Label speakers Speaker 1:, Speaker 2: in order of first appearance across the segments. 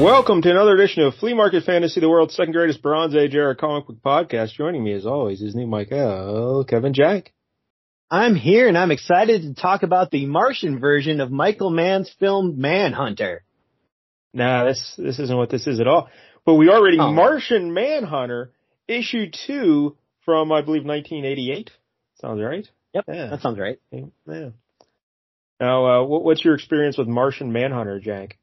Speaker 1: Welcome to another edition of Flea Market Fantasy, the world's second greatest Bronze Age era comic book podcast. Joining me, as always, is new Michael, Kevin Jack.
Speaker 2: I'm here, and I'm excited to talk about the Martian version of Michael Mann's film Manhunter.
Speaker 1: Nah, this isn't what this is at all. But we are reading Martian Manhunter, issue 2 from, I believe, 1988. Sounds right?
Speaker 2: Yep, that sounds right.
Speaker 1: Yeah. Now, what's your experience with Martian Manhunter, Jack?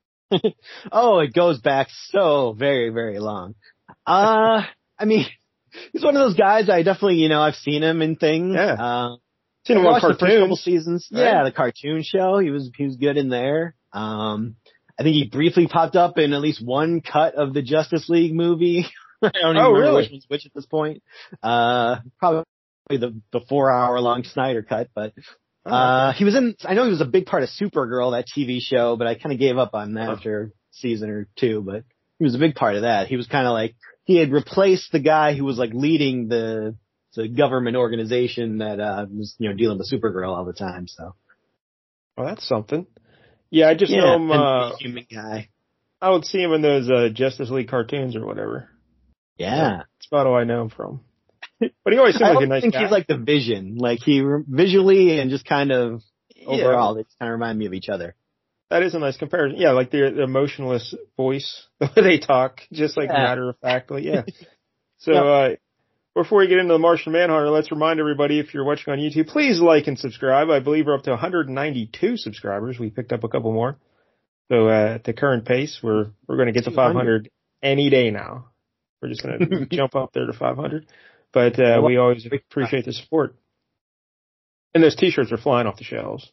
Speaker 2: Oh, it goes back so very, very long. I mean, he's one of those guys I definitely, I've seen him in things.
Speaker 1: Yeah. Seen him on cartoons.
Speaker 2: The first couple seasons.
Speaker 1: Right?
Speaker 2: Yeah, the cartoon show. He was good in there. I think he briefly popped up in at least one cut of the Justice League movie. I don't even remember which one's which at this point. Probably the 4-hour long Snyder cut, but he was I know he was a big part of Supergirl, that TV show, but I kind of gave up on that after a season or two, but he was a big part of that. He was kind of like, he had replaced the guy who was like leading the government organization that, was, dealing with Supergirl all the time, so.
Speaker 1: Well, that's something. Yeah, I just know him,
Speaker 2: human guy.
Speaker 1: I would see him in those, Justice League cartoons or whatever.
Speaker 2: Yeah.
Speaker 1: That's about all I know him from. But he always seemed like a nice guy.
Speaker 2: I think he's like the Vision. Like visually and just kind of overall, they just kind of remind me of each other. That
Speaker 1: is a nice comparison. Yeah, like the emotionless voice, the way they talk, just like matter of factly. Yeah. So, before we get into the Martian Manhunter, let's remind everybody, if you're watching on YouTube, please like and subscribe. I believe we're up to 192 subscribers. We picked up a couple more. So, at the current pace, we're going to get to 500 any day now. We're just going to jump up there to 500. But we always appreciate the support. And those t-shirts are flying off the shelves.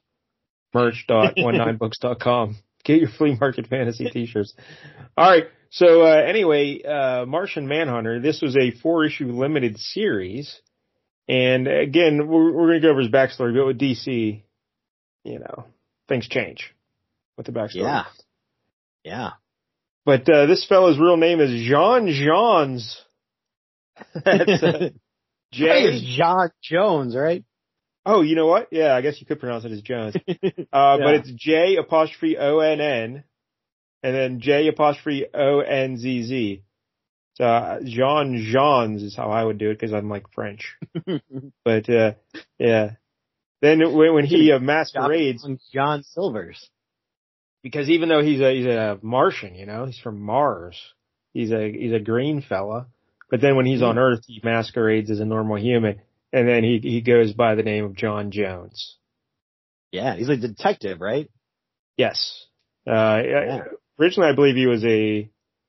Speaker 1: Merch.19books.com. Get your Flea Market Fantasy t-shirts. All right. So anyway, Martian Manhunter, this was a 4-issue limited series. And again, we're going to go over his backstory, but with DC, things change with the backstory.
Speaker 2: Yeah.
Speaker 1: But this fellow's real name is Jean Johns. That's
Speaker 2: It's John Jones, right?
Speaker 1: Oh, you know what? Yeah, I guess you could pronounce it as Jones. But it's J''ONN and then J''ONZZ. So Jean Johns is how I would do it because I'm like French. But yeah. Then when he masquerades,
Speaker 2: John Silvers.
Speaker 1: Because even though he's a Martian, he's from Mars. He's a green fella. But then when he's on Earth, he masquerades as a normal human, and then he goes by the name of John Jones.
Speaker 2: Yeah, he's a detective, right?
Speaker 1: Yes. Originally, I believe he was he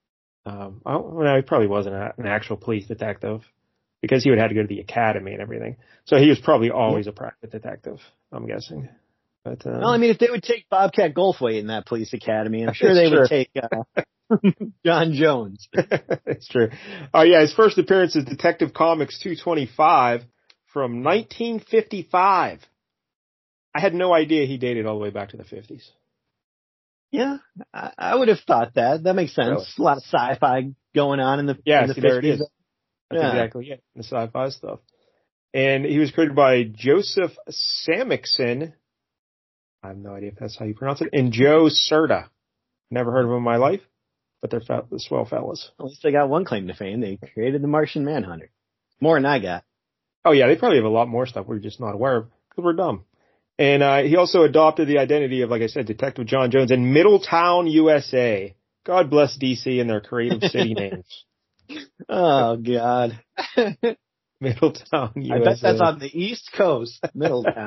Speaker 1: probably wasn't an actual police detective, because he would have to go to the academy and everything. So he was probably always a private detective, I'm guessing. But,
Speaker 2: well, I mean, if they would take Bobcat Goldthwait in that police academy, I'm sure they would take John Jones.
Speaker 1: It's true. Yeah, his first appearance is Detective Comics 225 from 1955. I had no idea he dated all the way back to the 50s.
Speaker 2: Yeah, I would have thought that. That makes sense.
Speaker 1: Really?
Speaker 2: A lot of sci-fi going on in the 50s.
Speaker 1: There it is. That's exactly it, the sci-fi stuff. And he was created by Joseph Samixon. I have no idea if that's how you pronounce it. And Joe Certa. Never heard of him in my life, but they're swell fellas.
Speaker 2: At least they got one claim to fame. They created the Martian Manhunter. More than I got.
Speaker 1: Oh, yeah, they probably have a lot more stuff we're just not aware of because we're dumb. And he also adopted the identity of, like I said, Detective John Jones in Middletown, USA. God bless DC and their creative city names.
Speaker 2: Oh, God.
Speaker 1: Middletown, USA.
Speaker 2: I bet that's on the East Coast, Middletown.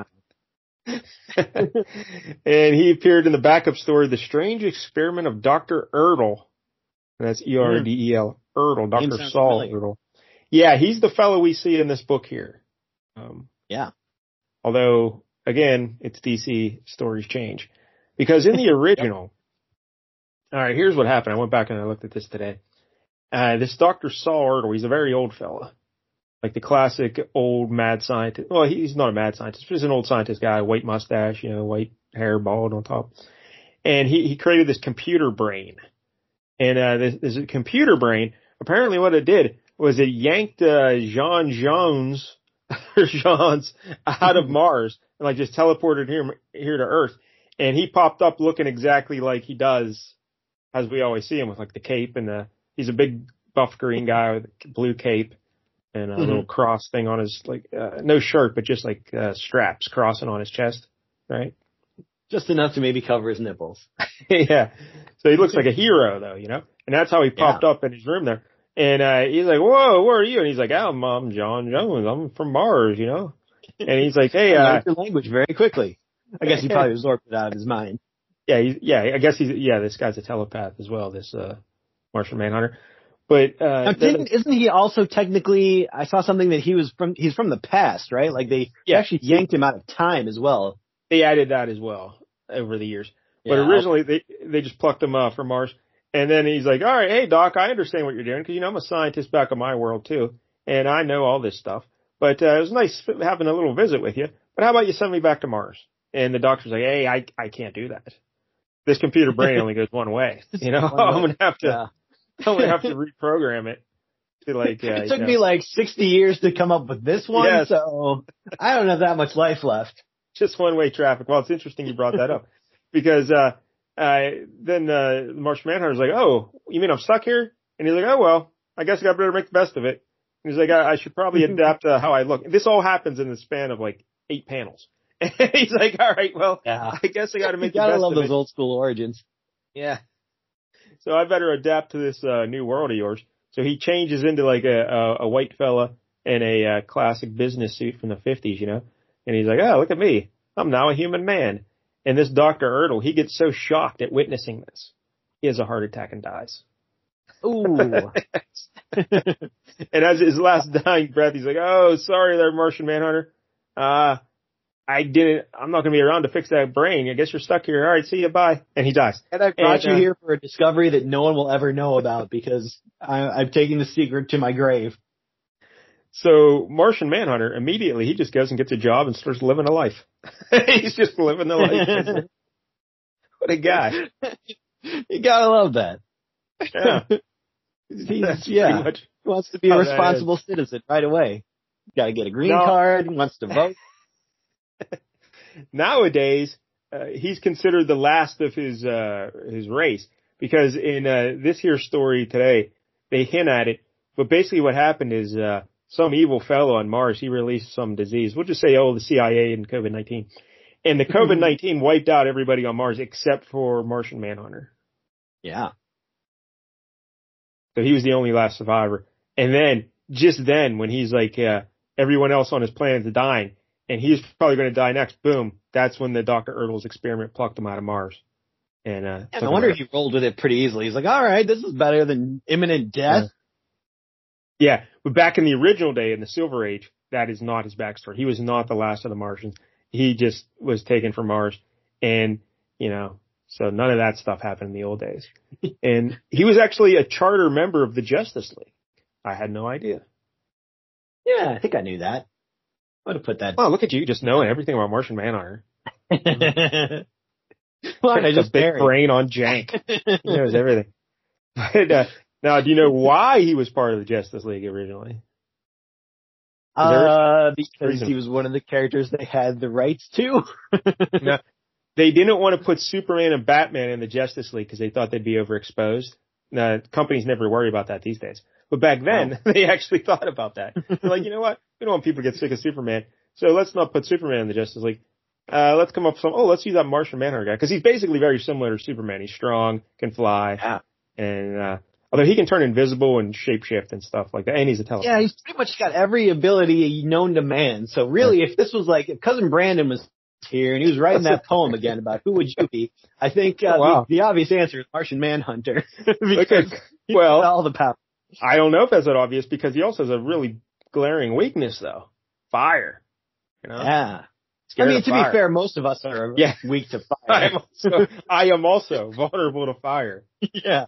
Speaker 1: And he appeared in the backup story, The Strange Experiment of Dr. Erdl. And that's Erdel. Erdl, Dr. Saul Erdl. Yeah, he's the fellow we see in this book here.
Speaker 2: Yeah.
Speaker 1: Although, again, it's DC, stories change. Because in the original, all right, here's what happened. I went back and I looked at this today. This Dr. Saul Erdl, he's a very old fella. Like the classic old mad scientist. Well, he's not a mad scientist. He's an old scientist guy, white mustache, white hair, bald on top. And he created this computer brain. And this computer brain, apparently what it did was it yanked Jean Jones out of Mars and like just teleported him here to Earth. And he popped up looking exactly like he does as we always see him with like the cape and he's a big buff green guy with a blue cape and a little cross thing on his, like, no shirt, but just like straps crossing on his chest, right?
Speaker 2: Just enough to maybe cover his nipples.
Speaker 1: Yeah. So he looks like a hero though, you know? And that's how he popped up in his room there. And he's like, whoa, where are you? And he's like, oh, I'm John Jones. I'm from Mars, you know? And he's like, hey,
Speaker 2: I learned your language very quickly. I guess he probably absorbed it out of his mind.
Speaker 1: Yeah, I guess this guy's a telepath as well, this Martian Manhunter. But
Speaker 2: now, isn't he also technically, I saw something that he's from the past, right? Like they actually yanked him out of time as well.
Speaker 1: They added that as well over the years. But originally they just plucked him from Mars. And then he's like, all right, hey Doc, I understand what you're doing because, you know, I'm a scientist back in my world too. And I know all this stuff. But it was nice having a little visit with you. But how about you send me back to Mars? And the doctor's like, hey, I can't do that. This computer brain only goes one way. You know, I'm going to have to reprogram it to like,
Speaker 2: it took me like 60 years to come up with this one. So I don't have that much life left.
Speaker 1: Just one-way traffic. Well, it's interesting you brought that up because, then the Martian Manhunter's like, oh, you mean I'm stuck here? And he's like, oh, well, I guess I got better make the best of it. And he's like, I should probably adapt to how I look. This all happens in the span of like 8 panels. And he's like, all right, well, I guess I got to make the best of it.
Speaker 2: You gotta love those old school origins.
Speaker 1: Yeah. So I better adapt to this new world of yours. So he changes into like a white fella in a classic business suit from the 50s, you know? And he's like, oh, look at me. I'm now a human man. And this Dr. Ertl, he gets so shocked at witnessing this. He has a heart attack and dies.
Speaker 2: Ooh.
Speaker 1: And as his last dying breath, he's like, oh, sorry there, Martian Manhunter. I'm not going to be around to fix that brain. I guess you're stuck here. All right, see you, bye. And he dies.
Speaker 2: And I brought you here for a discovery that no one will ever know about because I'm taking the secret to my grave.
Speaker 1: So Martian Manhunter, immediately, he just goes and gets a job and starts living a life. He's just living the life. What a guy.
Speaker 2: You gotta love that.
Speaker 1: Yeah.
Speaker 2: He wants to be a responsible citizen right away. Gotta get a green card, wants to vote.
Speaker 1: Nowadays, he's considered the last of his race because in this here story today, they hint at it. But basically what happened is some evil fellow on Mars, he released some disease. We'll just say, the CIA and COVID-19. And the COVID-19 wiped out everybody on Mars except for Martian Manhunter.
Speaker 2: Yeah.
Speaker 1: So he was the only last survivor. And then, just then, when he's like, everyone else on his planet is dying, and he's probably going to die next, boom, that's when the Dr. Ertl's experiment plucked him out of Mars. And
Speaker 2: I wonder if he rolled with it pretty easily. He's like, all right, this is better than imminent death.
Speaker 1: Yeah, but back in the original day, in the Silver Age, that is not his backstory. He was not the last of the Martians. He just was taken from Mars. And, you know, so none of that stuff happened in the old days. And he was actually a charter member of the Justice League. I had no idea.
Speaker 2: Yeah, I think I knew that. I would have put that.
Speaker 1: Oh, look at you just knowing everything about Martian Manhunter.
Speaker 2: Well, I just
Speaker 1: big brain on Jank. He knows everything. But, now, do you know why he was part of the Justice League originally?
Speaker 2: Because he was one of the characters they had the rights to.
Speaker 1: No, they didn't want to put Superman and Batman in the Justice League because they thought they'd be overexposed. Now, companies never worry about that these days. But back then, they actually thought about that. They're like, you know what? We don't want people to get sick of Superman, so let's not put Superman in the Justice League. Let's come up with let's use that Martian Manhunter guy because he's basically very similar to Superman. He's strong, can fly, and although he can turn invisible and shapeshift and stuff like that, and he's a telepath.
Speaker 2: Yeah, he's pretty much got every ability known to man. So really, if this was like, if Cousin Brandon was here and he was writing that poem again about who would you be, I think the obvious answer is Martian Manhunter. Because all the power.
Speaker 1: I don't know if that's that obvious because he also has a really glaring weakness, though. Fire. You know?
Speaker 2: Yeah. I mean, to be fair, most of us are weak to fire.
Speaker 1: I am also vulnerable to fire.
Speaker 2: Yeah.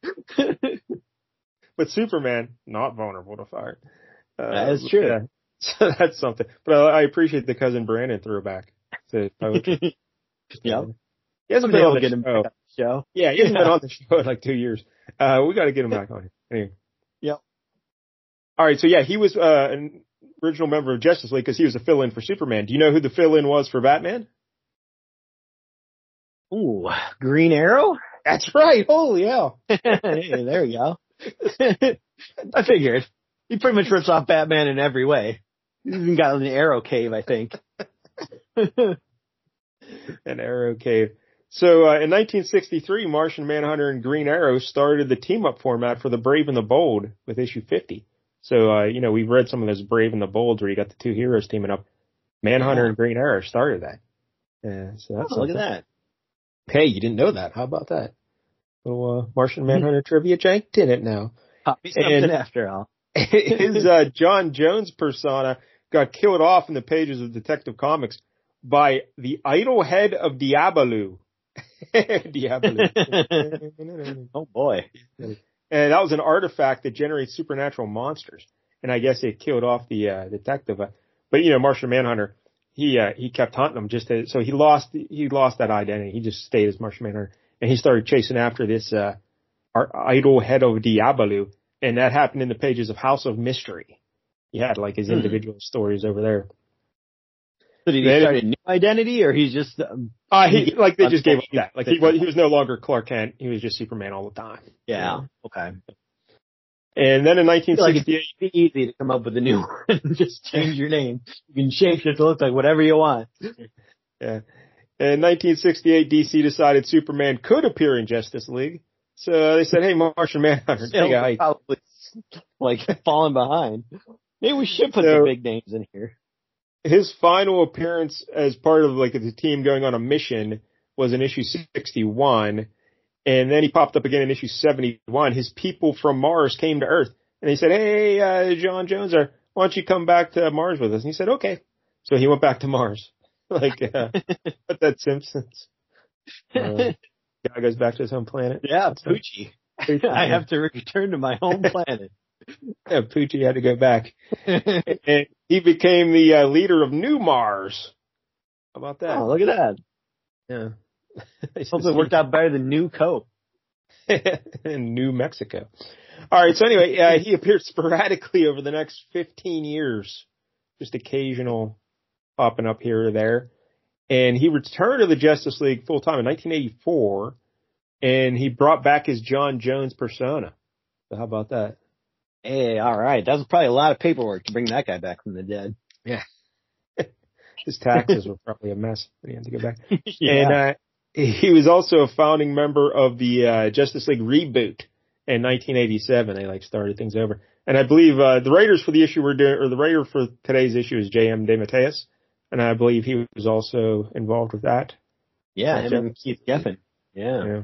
Speaker 1: But Superman, not vulnerable to fire.
Speaker 2: That is true.
Speaker 1: Yeah. So that's something. But I appreciate the Cousin Brandon throwback to poetry.
Speaker 2: Yeah.
Speaker 1: He hasn't been on
Speaker 2: the show.
Speaker 1: Yeah, he hasn't been on the show in like 2 years. We got to get him back on here. Anyway.
Speaker 2: Yep.
Speaker 1: All right. So yeah, he was an original member of Justice League because he was a fill-in for Superman. Do you know who the fill-in was for Batman?
Speaker 2: Ooh, Green Arrow?
Speaker 1: That's right. Holy hell.
Speaker 2: Hey, there you go. I figured. He pretty much rips off Batman in every way. He's even got an arrow cave, I think.
Speaker 1: An arrow cave. So in 1963, Martian Manhunter and Green Arrow started the team-up format for the Brave and the Bold with issue 50. So, we've read some of those Brave and the Bold where you got the two heroes teaming up. Manhunter and Green Arrow started that. Yeah, so that's
Speaker 2: look at that.
Speaker 1: Hey, you didn't know that. How about that? Little Martian Manhunter trivia. Jank didn't know.
Speaker 2: Copy something after all.
Speaker 1: His John Jones persona got killed off in the pages of Detective Comics by the idle head of Diabolu. Diabolu.
Speaker 2: Oh boy.
Speaker 1: And that was an artifact that generates supernatural monsters. And I guess it killed off the detective. But Martian Manhunter, he kept hunting them so he lost that identity. He just stayed as Martian Manhunter. And he started chasing after this idle head of Diabolu. And that happened in the pages of House of Mystery. He had like his individual stories over there.
Speaker 2: So did he start a new identity, or he's just?
Speaker 1: They just gave up that. Like he was no longer Clark Kent. He was just Superman all the time.
Speaker 2: Yeah. Okay.
Speaker 1: And then in 1968,
Speaker 2: it'd be easy to come up with a new one. Just change your name. You can change it to look like whatever you want.
Speaker 1: Yeah. In 1968, DC decided Superman could appear in Justice League. So they said, hey, Martian Manhunter, take a hike.
Speaker 2: Probably falling behind. Maybe we should put the big names in here.
Speaker 1: His final appearance as part of the team going on a mission was in issue 61. And then he popped up again in issue 71. His people from Mars came to Earth and they said, hey, John Jones, why don't you come back to Mars with us? And he said, okay. So he went back to Mars. But that Simpsons. Guy goes back to his home planet.
Speaker 2: Yeah, Poochie. I have to return to my home planet.
Speaker 1: Yeah, Poochie had to go back. And he became the leader of New Mars. How about that?
Speaker 2: Oh, look at that.
Speaker 1: Yeah.
Speaker 2: Hopefully it worked out better than New Coke.
Speaker 1: In New Mexico. All right, so anyway, he appeared sporadically over the next 15 years. Just occasional popping up here or there. And he returned to the Justice League full time in 1984, and he brought back his John Jones persona. So how about that?
Speaker 2: Hey, all right. That was probably a lot of paperwork to bring that guy back from the dead.
Speaker 1: Yeah. His taxes were probably a mess when he had to go back.
Speaker 2: Yeah.
Speaker 1: And he was also a founding member of the Justice League reboot in 1987. They started things over. And I believe the writers for the issue the writer for today's issue is J.M. DeMatteis. And I believe he was also involved with that.
Speaker 2: Yeah, him and Keith Giffen. Yeah.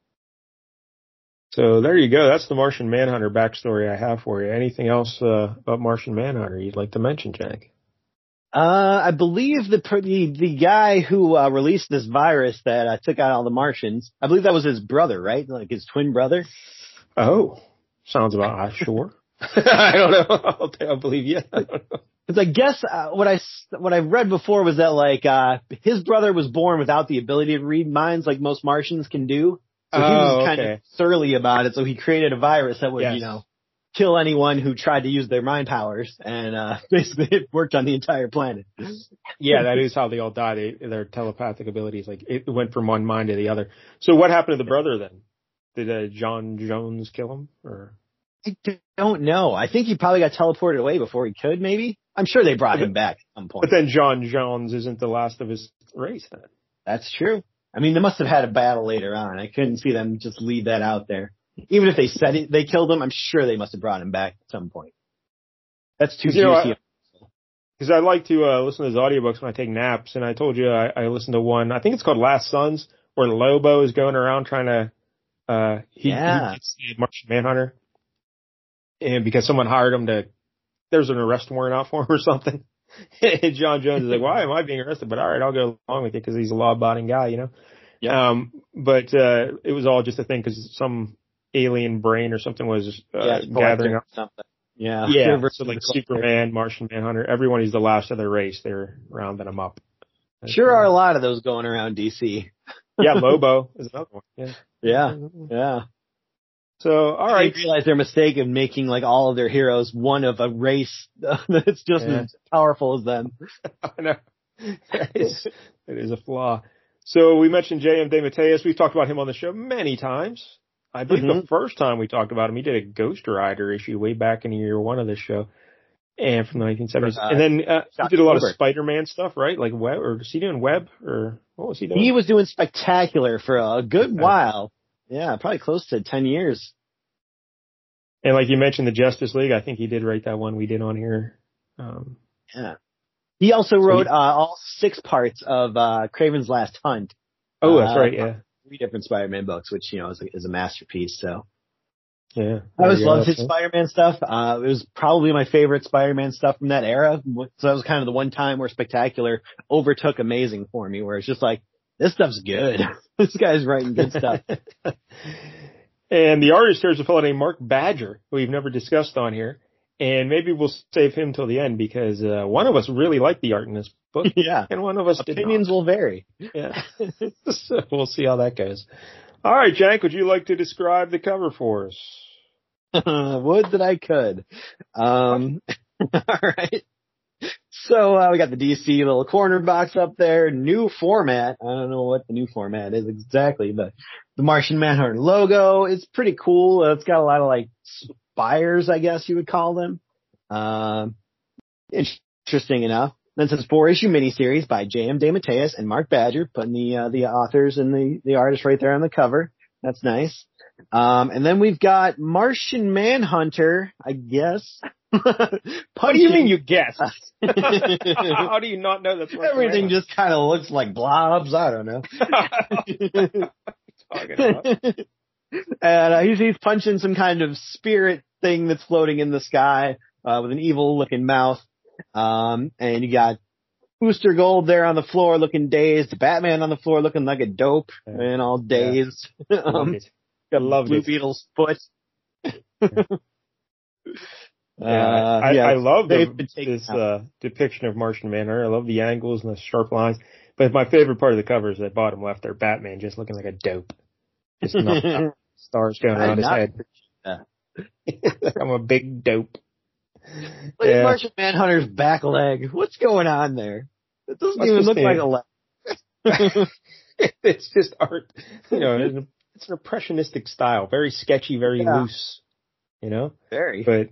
Speaker 1: So there you go. That's the Martian Manhunter backstory I have for you. Anything else about Martian Manhunter you'd like to mention, Jack?
Speaker 2: I believe the guy who released this virus that took out all the Martians, I believe that was his brother, right? Like his twin brother?
Speaker 1: Oh, sounds about sure. I don't know. I'll believe you. I don't know.
Speaker 2: Because I guess what I read before was that his brother was born without the ability to read minds like most Martians can do. So he was kind of surly about it. So he created a virus that would, kill anyone who tried to use their mind powers, and basically it worked on the entire planet.
Speaker 1: Yeah, that is how they all die. Their telepathic abilities, it went from one mind to the other. So what happened to the brother then? Did John Jones kill him, or?
Speaker 2: I don't know. I think he probably got teleported away before he could, maybe. I'm sure they brought him back at some point.
Speaker 1: But then John Jones isn't the last of his race then.
Speaker 2: That's true. I mean, they must have had a battle later on. I couldn't see them just leave that out there. Even if they said they killed him, I'm sure they must have brought him back at some point. That's too juicy.
Speaker 1: Because I like to listen to those audiobooks when I take naps, and I told you I listened to one, I think it's called Last Sons, where Lobo is going around trying to, he gets the Martian Manhunter. And because someone hired him there's an arrest warrant out for him or something. And John Jones is like, why am I being arrested? But all right, I'll go along with you because he's a law-abiding guy,
Speaker 2: Yeah.
Speaker 1: But it was all just a thing because some alien brain or something was gathering up.
Speaker 2: Something. Yeah.
Speaker 1: Yeah. So Superman, Martian Manhunter, everyone is the last of their race. They're rounding them up.
Speaker 2: Sure are a lot of those going around DC.
Speaker 1: Yeah, Lobo is another one. Yeah.
Speaker 2: Yeah.
Speaker 1: So, all right.
Speaker 2: They realize their mistake of making all of their heroes one of a race that's just as powerful as them.
Speaker 1: I know. It is a flaw. So we mentioned J.M. DeMatteis. We've talked about him on the show many times. I believe the first time we talked about him, he did a Ghost Rider issue way back in year one of this show, and from the 1970s. And then he did a lot of Spider-Man stuff, right? Like Web, or is he doing Web, or what was he doing?
Speaker 2: He was doing Spectacular for a good while. Yeah, probably close to 10 years.
Speaker 1: And like you mentioned, the Justice League, I think he did write that one we did on here.
Speaker 2: Yeah. He also wrote all 6 parts of Kraven's Last Hunt.
Speaker 1: Oh, that's right, yeah.
Speaker 2: 3 different Spider-Man books, which, is a masterpiece, so.
Speaker 1: Yeah.
Speaker 2: I always loved his Spider-Man stuff. It was probably my favorite Spider-Man stuff from that era. So that was kind of the one time where Spectacular overtook Amazing for me, where it's just like, this stuff's good. This guy's writing good stuff.
Speaker 1: And the artist here is a fellow named Mark Badger, who we've never discussed on here. And maybe we'll save him till the end because one of us really liked the art in this book.
Speaker 2: Yeah.
Speaker 1: And one of us
Speaker 2: opinions will vary.
Speaker 1: Yeah. So we'll see how that goes. All right, Jank, would you like to describe the cover for us?
Speaker 2: Would that I could. All right. So we got the DC little corner box up there, new format. I don't know what the new format is exactly, but the Martian Manhunter logo is pretty cool. It's got a lot of like spires, I guess you would call them. Interesting enough. Then it says 4-issue miniseries by J.M. DeMatteis and Mark Badger, putting the authors and the artist right there on the cover. That's nice. And then we've got Martian Manhunter, I guess.
Speaker 1: What do you mean you guess? How do you not know that's Martian
Speaker 2: Everything
Speaker 1: Manhunter?
Speaker 2: just kind of looks like blobs. I don't know.
Speaker 1: Talking about?
Speaker 2: And he's punching some kind of spirit thing that's floating in the sky with an evil looking mouth. And you got Booster Gold there on the floor looking dazed. Batman on the floor looking like a dope and all dazed.
Speaker 1: Love
Speaker 2: Blue Beetle's foot.
Speaker 1: I love this depiction of Martian Manhunter. I love the angles and the sharp lines. But my favorite part of the cover is that bottom left there, Batman just looking like a dope. Just stars going around his head. I'm a big dope.
Speaker 2: Look at Martian Manhunter's back leg. What's going on there? It doesn't even look like a leg.
Speaker 1: It's just art. It's an impressionistic style. Very sketchy, very loose.
Speaker 2: Very.
Speaker 1: But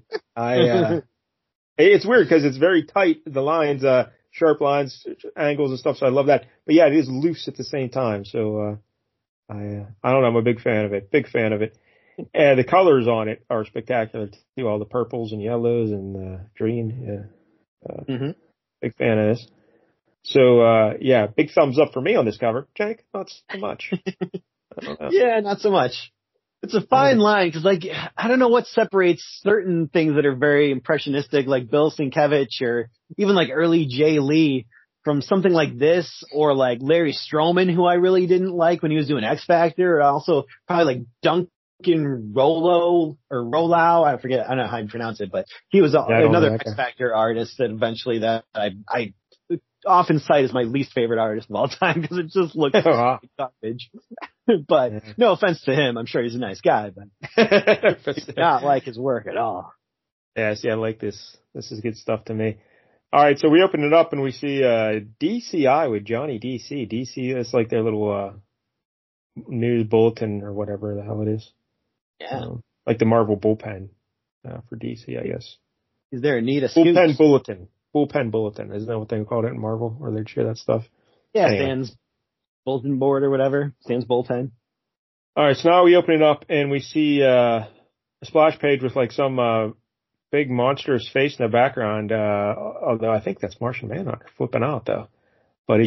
Speaker 1: it's weird because it's very tight. The lines, sharp lines, angles and stuff. So I love that. But yeah, it is loose at the same time. So, I don't know. I'm a big fan of it. And the colors on it are spectacular too. All the purples and yellows and green. Yeah. Big fan of this. So, big thumbs up for me on this cover. Jake, not so much. I don't know.
Speaker 2: Yeah, not so much. It's a fine line because, like, I don't know what separates certain things that are very impressionistic, like Bill Sienkiewicz or even like early Jay Lee, from something like this, or like Larry Stroman, who I really didn't like when he was doing X Factor, or also probably like Duncan Rollo or Rollau. I forget. I don't know how you pronounce it, but he was another X Factor artist that eventually that I often cite as my least favorite artist of all time because it just looks like garbage. But no offense to him, I'm sure he's a nice guy, but I did not like his work at all.
Speaker 1: Yeah, see, I like this. This is good stuff to me. All right, so we open it up and we see DCI with Johnny DC. DC, it's like their little news bulletin or whatever the hell it is.
Speaker 2: Yeah.
Speaker 1: Like the Marvel bullpen for DC, I guess.
Speaker 2: Is there a need a
Speaker 1: bullpen bulletin? Bullpen bulletin. Isn't that what they called it in Marvel, where they'd share that stuff?
Speaker 2: Yeah, anyway. Stan's bulletin board or whatever. Stan's bullpen.
Speaker 1: All right, so now we open it up and we see a splash page with like some big monstrous face in the background. Although I think that's Martian Manhunter flipping out though. But he's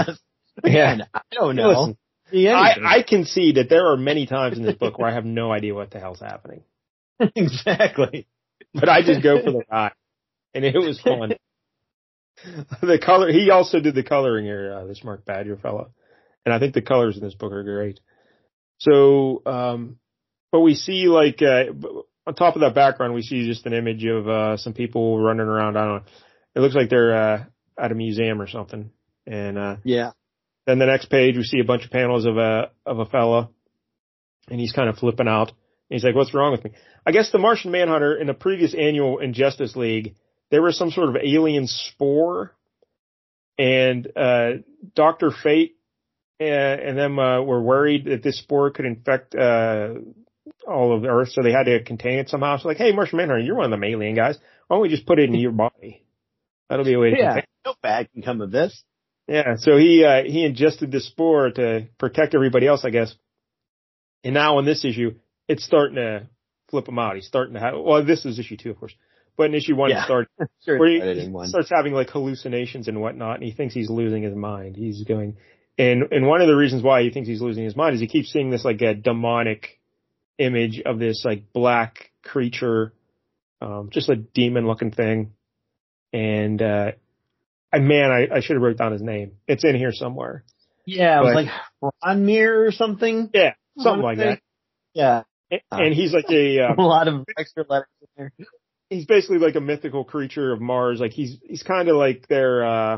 Speaker 2: I don't know.
Speaker 1: Listen, I can see that there are many times in this book where I have no idea what the hell's happening.
Speaker 2: Exactly.
Speaker 1: But I just go for the ride, and it was fun. The color, he also did the coloring here, this Mark Badger fellow. And I think the colors in this book are great. So, but we see like, on top of that background, we see just an image of, some people running around. I don't know. It looks like they're, at a museum or something. And, then the next page, we see a bunch of panels of a fella, and he's kind of flipping out. And he's like, "What's wrong with me?" I guess the Martian Manhunter in a previous annual in Justice League, there was some sort of alien spore, and Dr. Fate and then were worried that this spore could infect all of the Earth, so they had to contain it somehow. So like, hey, Martian Manhunter, you're one of them alien guys. Why don't we just put it in your body? That'll be a way to contain it.
Speaker 2: No bad can come of this.
Speaker 1: Yeah, so he ingested this spore to protect everybody else, I guess. And now in this issue, it's starting to flip him out. He's starting to have, well, this is issue 2, of course. But in issue 1, it starts where he starts having like hallucinations and whatnot, and he thinks he's losing his mind. He's going, and one of the reasons why he thinks he's losing his mind is he keeps seeing this like a demonic image of this like black creature, just a demon looking thing. And, I should have wrote down his name. It's in here somewhere.
Speaker 2: Yeah, it was like Ronmir or something.
Speaker 1: Yeah, something like that.
Speaker 2: Yeah.
Speaker 1: And he's like a
Speaker 2: lot of extra letters in there.
Speaker 1: He's basically like a mythical creature of Mars. Like he's kind of like their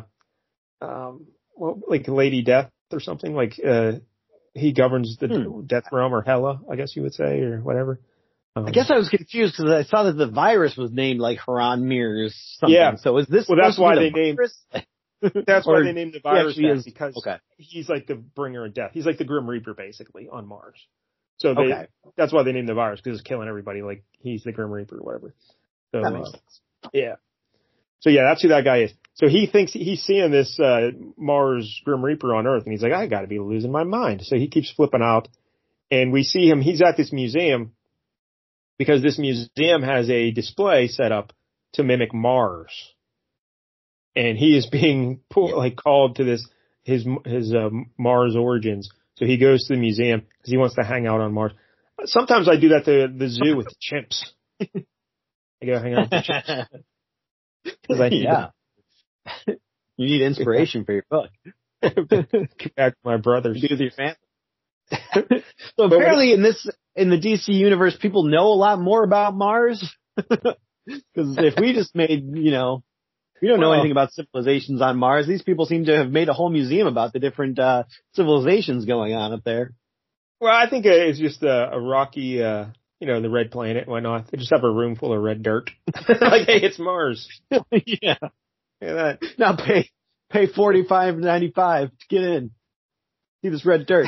Speaker 1: like Lady Death or something. Like he governs the Death Realm, or Hela, I guess you would say, or whatever.
Speaker 2: I guess I was confused because I saw that the virus was named like Haran-Mir or something.
Speaker 1: Yeah.
Speaker 2: So is this?
Speaker 1: Well, that's why they named. That's why they named the virus that, because he's like the bringer of death. He's like the Grim Reaper, basically, on Mars. So that's why they named the virus, because it's killing everybody. Like he's the Grim Reaper or whatever. So,
Speaker 2: that makes sense.
Speaker 1: Yeah. So yeah, that's who that guy is. So he thinks he's seeing this Mars Grim Reaper on Earth, and he's like, I got to be losing my mind. So he keeps flipping out, and we see him. He's at this museum because this museum has a display set up to mimic Mars, and he is being called to this his Mars origins. So he goes to the museum because he wants to hang out on Mars. Sometimes I do that to the zoo with the chimps. I go hang out with the chimps.
Speaker 2: You need inspiration for your book.
Speaker 1: Get back to my brothers.
Speaker 2: Do with your family. So apparently in the DC universe, people know a lot more about Mars. Because if we just made, we don't know anything about civilizations on Mars. These people seem to have made a whole museum about the different civilizations going on up there.
Speaker 1: Well, I think it's just a rocky, the red planet and whatnot. They just have a room full of red dirt. Like, hey, it's Mars.
Speaker 2: Yeah.
Speaker 1: That.
Speaker 2: Now pay $45.95 to get in. See this red dirt.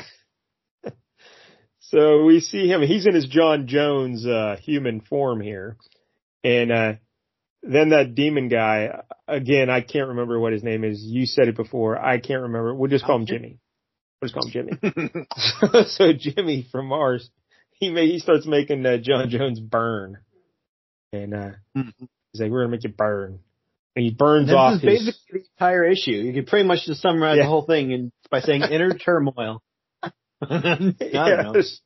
Speaker 1: So we see him. He's in his John Jones human form here, and then that demon guy, again, I can't remember what his name is. You said it before. I can't remember. We'll just call him Jimmy. So Jimmy from Mars, he starts making John Jones burn. And he's like, we're going to make you burn. And he burns off
Speaker 2: This is basically the entire issue. You could pretty much just summarize the whole thing by saying inner turmoil.
Speaker 1: There's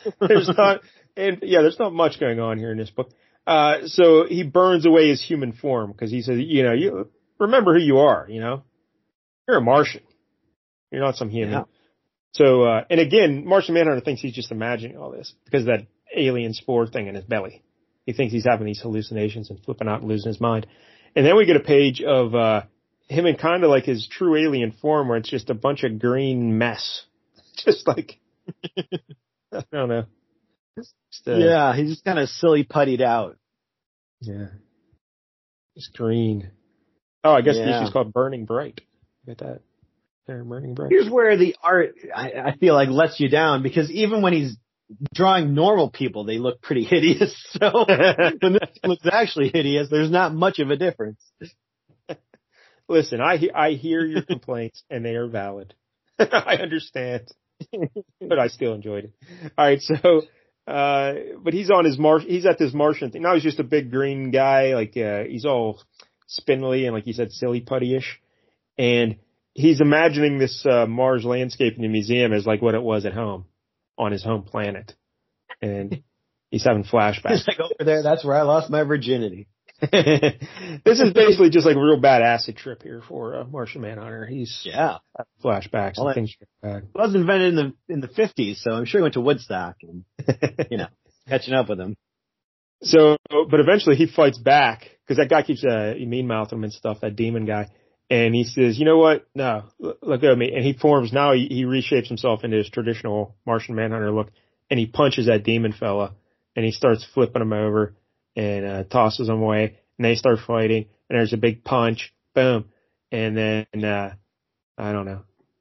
Speaker 1: not much going on here in this book. So he burns away his human form because he says, you remember who you are, you're a Martian. You're not some human. Yeah. So, and again, Martian Manhunter thinks he's just imagining all this because of that alien spore thing in his belly. He thinks he's having these hallucinations and flipping out and losing his mind. And then we get a page of, him in kind of like his true alien form where it's just a bunch of green mess. Just like, I don't know.
Speaker 2: He's just kind of silly puttied out.
Speaker 1: Yeah. Just green. Oh, I guess the issue's called Burning Bright. Get that? They're Burning Bright.
Speaker 2: Here's where the art, I feel like, lets you down, because even when he's drawing normal people, they look pretty hideous. So when this looks actually hideous, there's not much of a difference.
Speaker 1: Listen, I hear your complaints, and they are valid. I understand. But I still enjoyed it. All right, so, but he's on he's at this Martian thing. Now he's just a big green guy, like, he's all spindly and, like you said, silly putty-ish. And he's imagining this, Mars landscape in the museum as like what it was at home, on his home planet. And he's having flashbacks.
Speaker 2: He's like, over there, that's where I lost my virginity.
Speaker 1: This is basically just like a real bad acid trip here for Martian Manhunter. He's flashbacks and things like that.
Speaker 2: It was invented in the 50s, so I'm sure he went to Woodstock and catching up with him.
Speaker 1: So, but eventually he fights back because that guy keeps mean mouthing him and stuff. That demon guy, and he says, "You know what? No, look at me." And he forms now. He reshapes himself into his traditional Martian Manhunter look, and he punches that demon fella, and he starts flipping him over. And tosses him away, and they start fighting, and there's a big punch, boom, and then I don't know.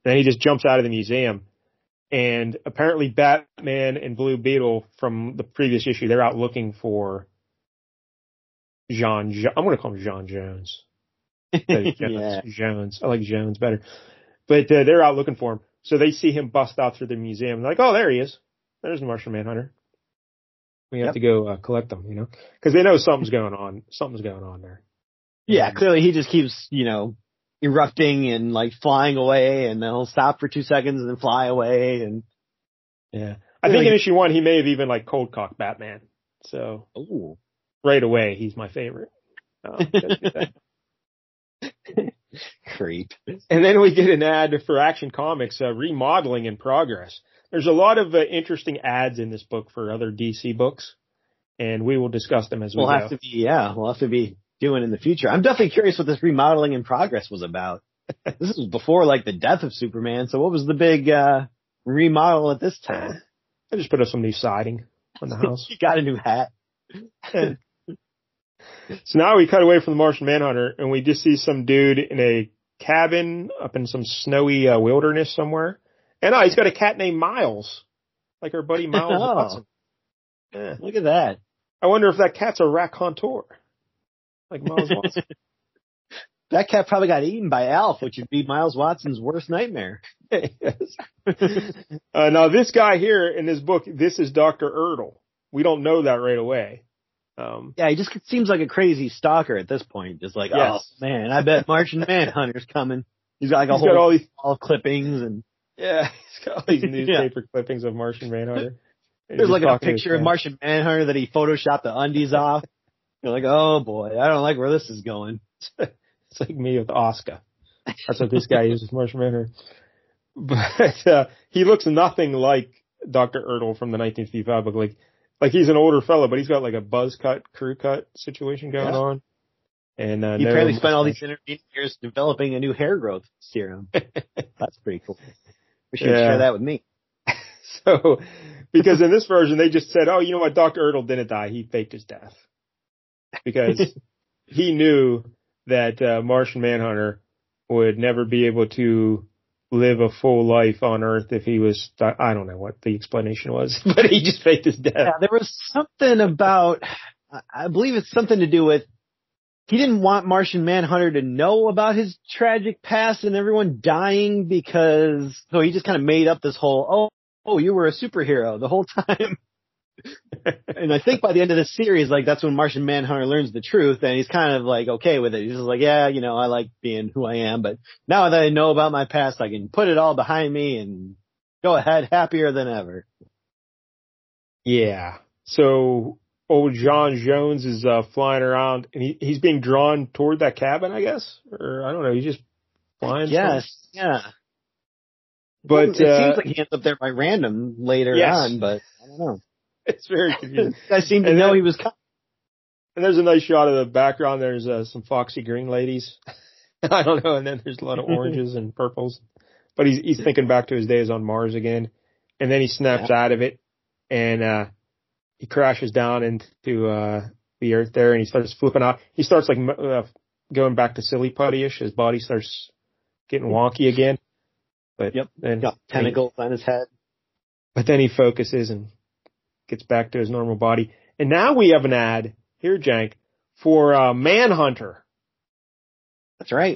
Speaker 1: Then he just jumps out of the museum. And apparently Batman and Blue Beetle from the previous issue, they're out looking for I'm going to call him John Jones. Jones. I like Jones better. But they're out looking for him. So they see him bust out through the museum. They're like, oh, there he is. There's the Martian Manhunter. We have to go collect them, because they know something's going on. Something's going on there.
Speaker 2: Yeah, clearly he just keeps, erupting and like flying away, and then he'll stop for 2 seconds and then fly away. And
Speaker 1: yeah, I think in issue 1 he may have even like cold cocked Batman. So right away he's my favorite.
Speaker 2: Creep.
Speaker 1: And then we get an ad for Action Comics, remodeling in progress. There's a lot of interesting ads in this book for other DC books, and we will discuss them as we go.
Speaker 2: We'll have to be doing in the future. I'm definitely curious what this remodeling in progress was about. This was before like the death of Superman, so what was the big remodel at this time?
Speaker 1: I just put up some new siding on the house.
Speaker 2: You got a new hat.
Speaker 1: So now we cut away from the Martian Manhunter, and we just see some dude in a cabin up in some snowy wilderness somewhere. And he's got a cat named Miles, like our buddy Miles Watson.
Speaker 2: Yeah. Look at that.
Speaker 1: I wonder if that cat's a raconteur, like Miles Watson.
Speaker 2: That cat probably got eaten by Alf, which would be Miles Watson's worst nightmare.
Speaker 1: Now, this guy here in this book, this is Dr. Ertl. We don't know that right away.
Speaker 2: Yeah, he just seems like a crazy stalker at this point. Just like, oh man, I bet Martian Manhunter's coming. He's got like got all clippings and.
Speaker 1: Yeah, he's got all these newspaper clippings of Martian Manhunter.
Speaker 2: There's like a picture of Martian Manhunter that he photoshopped the undies off. You're like, oh boy, I don't like where this is going.
Speaker 1: It's like me with Oscar. That's what this guy is with Martian Manhunter. But he looks nothing like Dr. Ertl from the 1955 book. Like he's an older fellow, but he's got like a buzz cut, crew cut situation going on. And
Speaker 2: he apparently spent all these years developing a new hair growth serum. That's pretty cool. We should share that with me.
Speaker 1: So, because in this version they just said, oh, you know what, Dr. Ertl didn't die. He faked his death. Because he knew that Martian Manhunter would never be able to live a full life on Earth if he was, I don't know what the explanation was, but he just faked his death.
Speaker 2: Yeah, there was something about, I believe it's something to do with, he didn't want Martian Manhunter to know about his tragic past and everyone dying so he just kind of made up this whole, oh, you were a superhero the whole time. And I think by the end of the series, like that's when Martian Manhunter learns the truth, and he's kind of like okay with it. He's just like, yeah, I like being who I am, but now that I know about my past, I can put it all behind me and go ahead happier than ever.
Speaker 1: Yeah. So old John Jones is flying around, and he's being drawn toward that cabin, I guess, or I don't know. He's just flying.
Speaker 2: Yes. Yeah.
Speaker 1: But
Speaker 2: it seems like he ends up there by random later on, but I don't know.
Speaker 1: It's very confusing.
Speaker 2: I seem to know he was coming.
Speaker 1: And there's a nice shot of the background. There's some foxy green ladies. I don't know. And then there's a lot of oranges and purples. But he's thinking back to his days on Mars again. And then he snaps out of it. And he crashes down into the Earth there. And he starts flipping out. He starts like going back to silly putty-ish. His body starts getting wonky again. But then
Speaker 2: got tentacles on his head.
Speaker 1: But then he focuses and gets back to his normal body. And now we have an ad here, Jank, for Manhunter.
Speaker 2: That's right.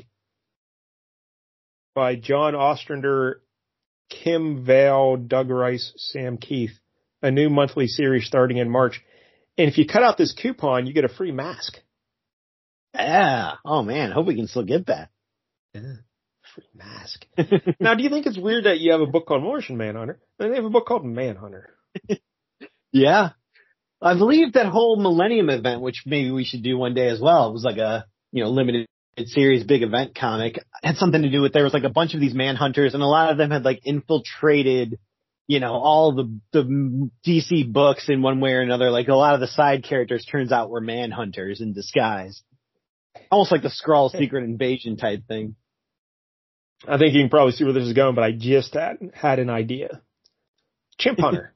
Speaker 1: By John Ostrander, Kim Vale, Doug Rice, Sam Keith. A new monthly series starting in March. And if you cut out this coupon, you get a free mask.
Speaker 2: Yeah. Oh, man. Hope we can still get that.
Speaker 1: Yeah. Free mask. Now, do you think it's weird that you have a book called Martian Manhunter and they have a book called Manhunter?
Speaker 2: Yeah. I believe that whole Millennium event, which maybe we should do one day as well, it was like a, limited series, big event comic, had something to do with, there was like a bunch of these Manhunters, and a lot of them had like infiltrated, all the DC books in one way or another. Like a lot of the side characters turns out were Manhunters in disguise. Almost like the Skrull Secret Invasion type thing.
Speaker 1: I think you can probably see where this is going, but I just had an idea. Chimp Hunter.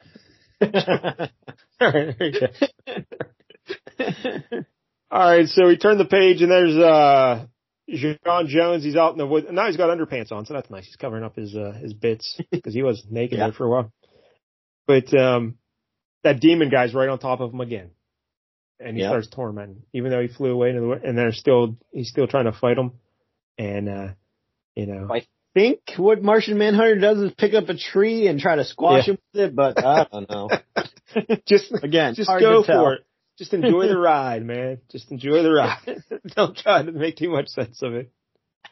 Speaker 1: All right, so we turn the page and there's John Jones, he's out in the woods. Now he's got underpants on, so that's nice. He's covering up his bits because he was naked there for a while. But that demon guy's right on top of him again, and he starts tormenting, even though he flew away into the woods, and he's still trying to fight him. And
Speaker 2: I think what Martian Manhunter does is pick up a tree and try to squash him with it, but I don't know.
Speaker 1: just go for it. Just enjoy the ride, man. Just enjoy the ride. Don't try to make too much sense of it.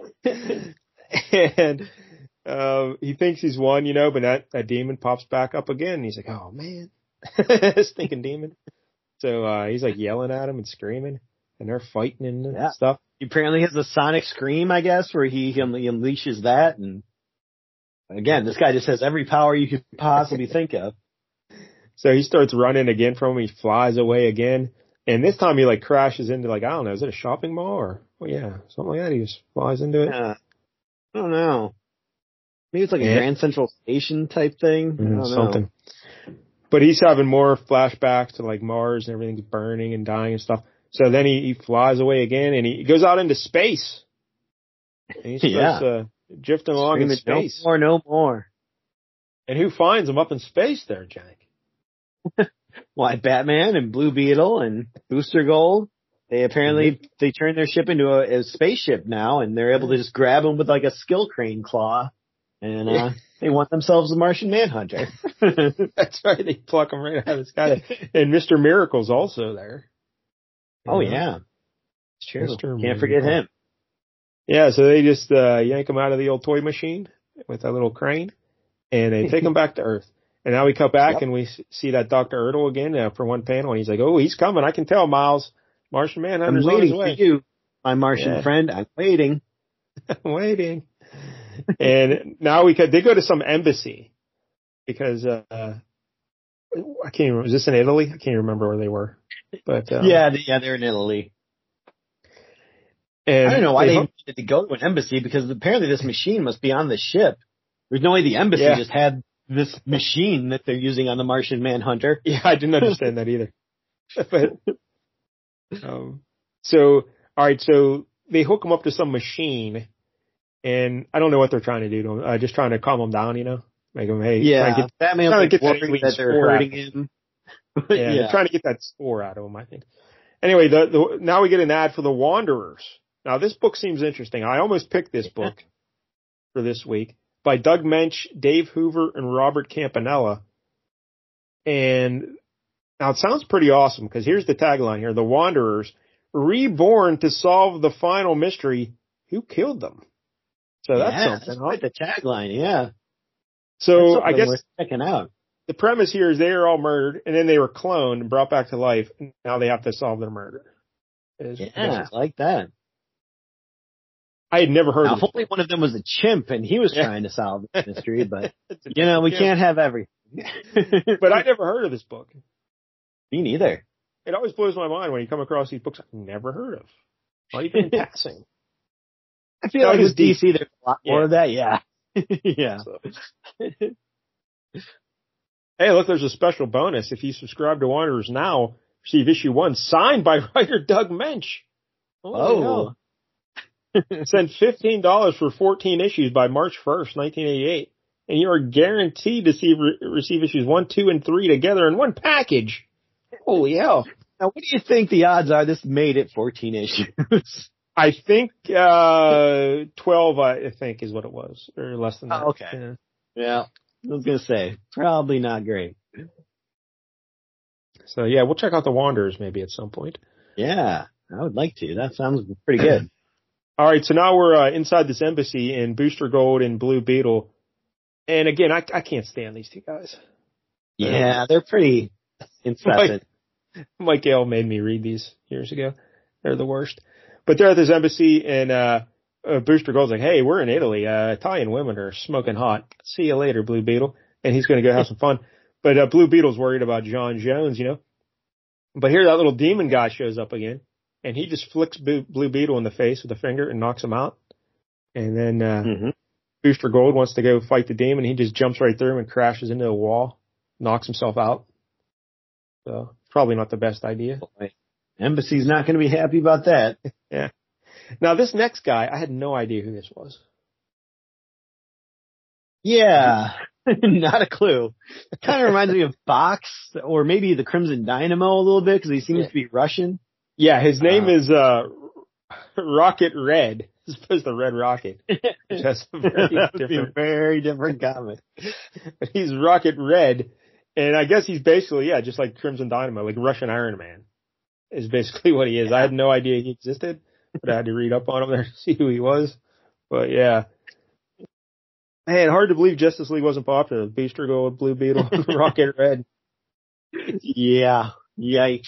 Speaker 1: And he thinks he's won, but that demon pops back up again. And he's like, oh, man. Stinking demon. So he's like yelling at him and screaming. And they're fighting and stuff.
Speaker 2: He apparently has a sonic scream, I guess, where he unleashes that. And again, this guy just has every power you could possibly think of.
Speaker 1: So he starts running again from him. He flies away again. And this time he crashes into I don't know, is it a shopping mall or, something like that. He just flies into it.
Speaker 2: I don't know. Maybe it's a Grand Central Station type thing. I don't know.
Speaker 1: Something. But he's having more flashbacks to Mars and everything's burning and dying and stuff. So then he flies away again and he goes out into space. And he starts drifting along in space.
Speaker 2: No more.
Speaker 1: And who finds him up in space there, Jack?
Speaker 2: Why, Batman and Blue Beetle and Booster Gold. They apparently they turned their ship into a spaceship now, and they're able to just grab him with a skill crane claw, and they want themselves a Martian Manhunter.
Speaker 1: That's right. They pluck him right out of the sky. And Mr. Miracle's also there.
Speaker 2: Oh yeah, it's true. Can't forget him.
Speaker 1: Yeah, so they just yank him out of the old toy machine with that little crane, and they take him back to Earth. And now we cut back and we see that Dr. Ertl again for one panel, and he's like, oh, he's coming. I can tell, Miles. Martian Manhunter's on his way.
Speaker 2: I'm waiting for you, my Martian friend. I'm waiting.
Speaker 1: I'm waiting. And now they go to some embassy because I can't remember. Was this in Italy? I can't remember where they were. But
Speaker 2: they're in Italy. And I don't know why they needed to go to an embassy because apparently this machine must be on the ship. There's no way the embassy just had this machine that they're using on the Martian Manhunter.
Speaker 1: Yeah, I didn't understand that either. But so they hook him up to some machine, and I don't know what they're trying to do to him. Just trying to calm him down, Make him, hey,
Speaker 2: Batman's worried that they're hurting him.
Speaker 1: They're trying to get that spore out of him, I think. Anyway, now we get an ad for The Wanderers. Now this book seems interesting. I almost picked this book for this week. By Doug Mensch, Dave Hoover, and Robert Campanella. And now it sounds pretty awesome because here's the tagline here. The Wanderers, reborn to solve the final mystery. Who killed them? So that's something.
Speaker 2: That's quite the tagline,
Speaker 1: So I guess
Speaker 2: we're checking out.
Speaker 1: The premise here is they are all murdered and then they were cloned and brought back to life. And now they have to solve their murder.
Speaker 2: I like that.
Speaker 1: I had never heard of it.
Speaker 2: Hopefully one of them was a chimp and he was trying to solve the mystery, but we can't have everything.
Speaker 1: But I never heard of this book.
Speaker 2: Me neither.
Speaker 1: It always blows my mind when you come across these books I've never heard of. Not even in passing.
Speaker 2: I feel like with DC there's a lot more of that, yeah.
Speaker 1: So. Hey, look, there's a special bonus. If you subscribe to Wanderers now, receive issue 1 signed by writer Doug Mensch.
Speaker 2: Oh.
Speaker 1: Send $15 for 14 issues by March 1st, 1988, and you are guaranteed to receive issues 1, 2, and 3 together in one package. Holy hell.
Speaker 2: Now, what do you think the odds are this made it 14 issues?
Speaker 1: I think 12, I think, is what it was, or less than that.
Speaker 2: Oh, okay. Yeah, I was going to say, probably not great.
Speaker 1: So, yeah, we'll check out The Wanderers maybe at some point.
Speaker 2: Yeah, I would like to. That sounds pretty good.
Speaker 1: All right, so now we're inside this embassy in Booster Gold and Blue Beetle. And again, I can't stand these two guys.
Speaker 2: Yeah, they're pretty incessant.
Speaker 1: Mike Gale made me read these years ago. They're the worst. But they're at this embassy, and Booster Gold's like, hey, we're in Italy. Italian women are smoking hot. See you later, Blue Beetle. And he's going to go have some fun. But Blue Beetle's worried about John Jones, But here that little demon guy shows up again. And he just flicks Blue Beetle in the face with a finger and knocks him out. And then Booster Gold wants to go fight the demon. He just jumps right through him and crashes into a wall, knocks himself out. So probably not the best idea.
Speaker 2: Boy, Embassy's not going to be happy about that.
Speaker 1: Yeah. Now, this next guy, I had no idea who this was.
Speaker 2: Yeah, not a clue. Kind of reminds me of Box or maybe the Crimson Dynamo a little bit because he seems to be Russian.
Speaker 1: Yeah, his name is Rocket Red, as opposed to Red Rocket. Which has a
Speaker 2: very different comic.
Speaker 1: He's Rocket Red, and I guess he's basically, just like Crimson Dynamo, like Russian Iron Man, is basically what he is. I had no idea he existed, but I had to read up on him there to see who he was. But yeah. Man, hard to believe Justice League wasn't popular. Booster Gold, Blue Beetle, Rocket Red.
Speaker 2: Yeah. Yikes.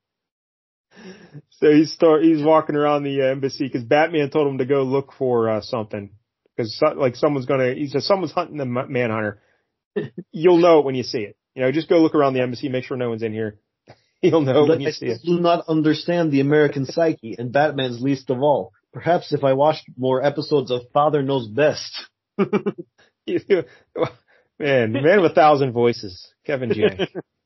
Speaker 1: So he's walking around the embassy because Batman told him to go look for something. Because he says someone's hunting the Manhunter. You'll know it when you see it. Just go look around the embassy, make sure no one's in here. You'll know when you see it.
Speaker 2: I do not understand the American psyche, and Batman's least of all. Perhaps if I watched more episodes of Father Knows Best.
Speaker 1: Man, the man of 1,000 voices, Kevin J.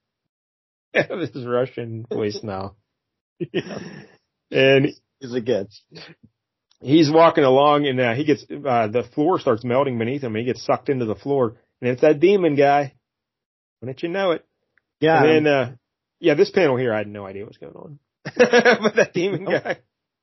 Speaker 1: This is Russian voice now.
Speaker 2: Yeah.
Speaker 1: And
Speaker 2: as it gets.
Speaker 1: He's walking along and he gets, the floor starts melting beneath him. And he gets sucked into the floor and it's that demon guy. Why don't you know it?
Speaker 2: Yeah.
Speaker 1: And then, this panel here, I had no idea what's going on. But that demon guy,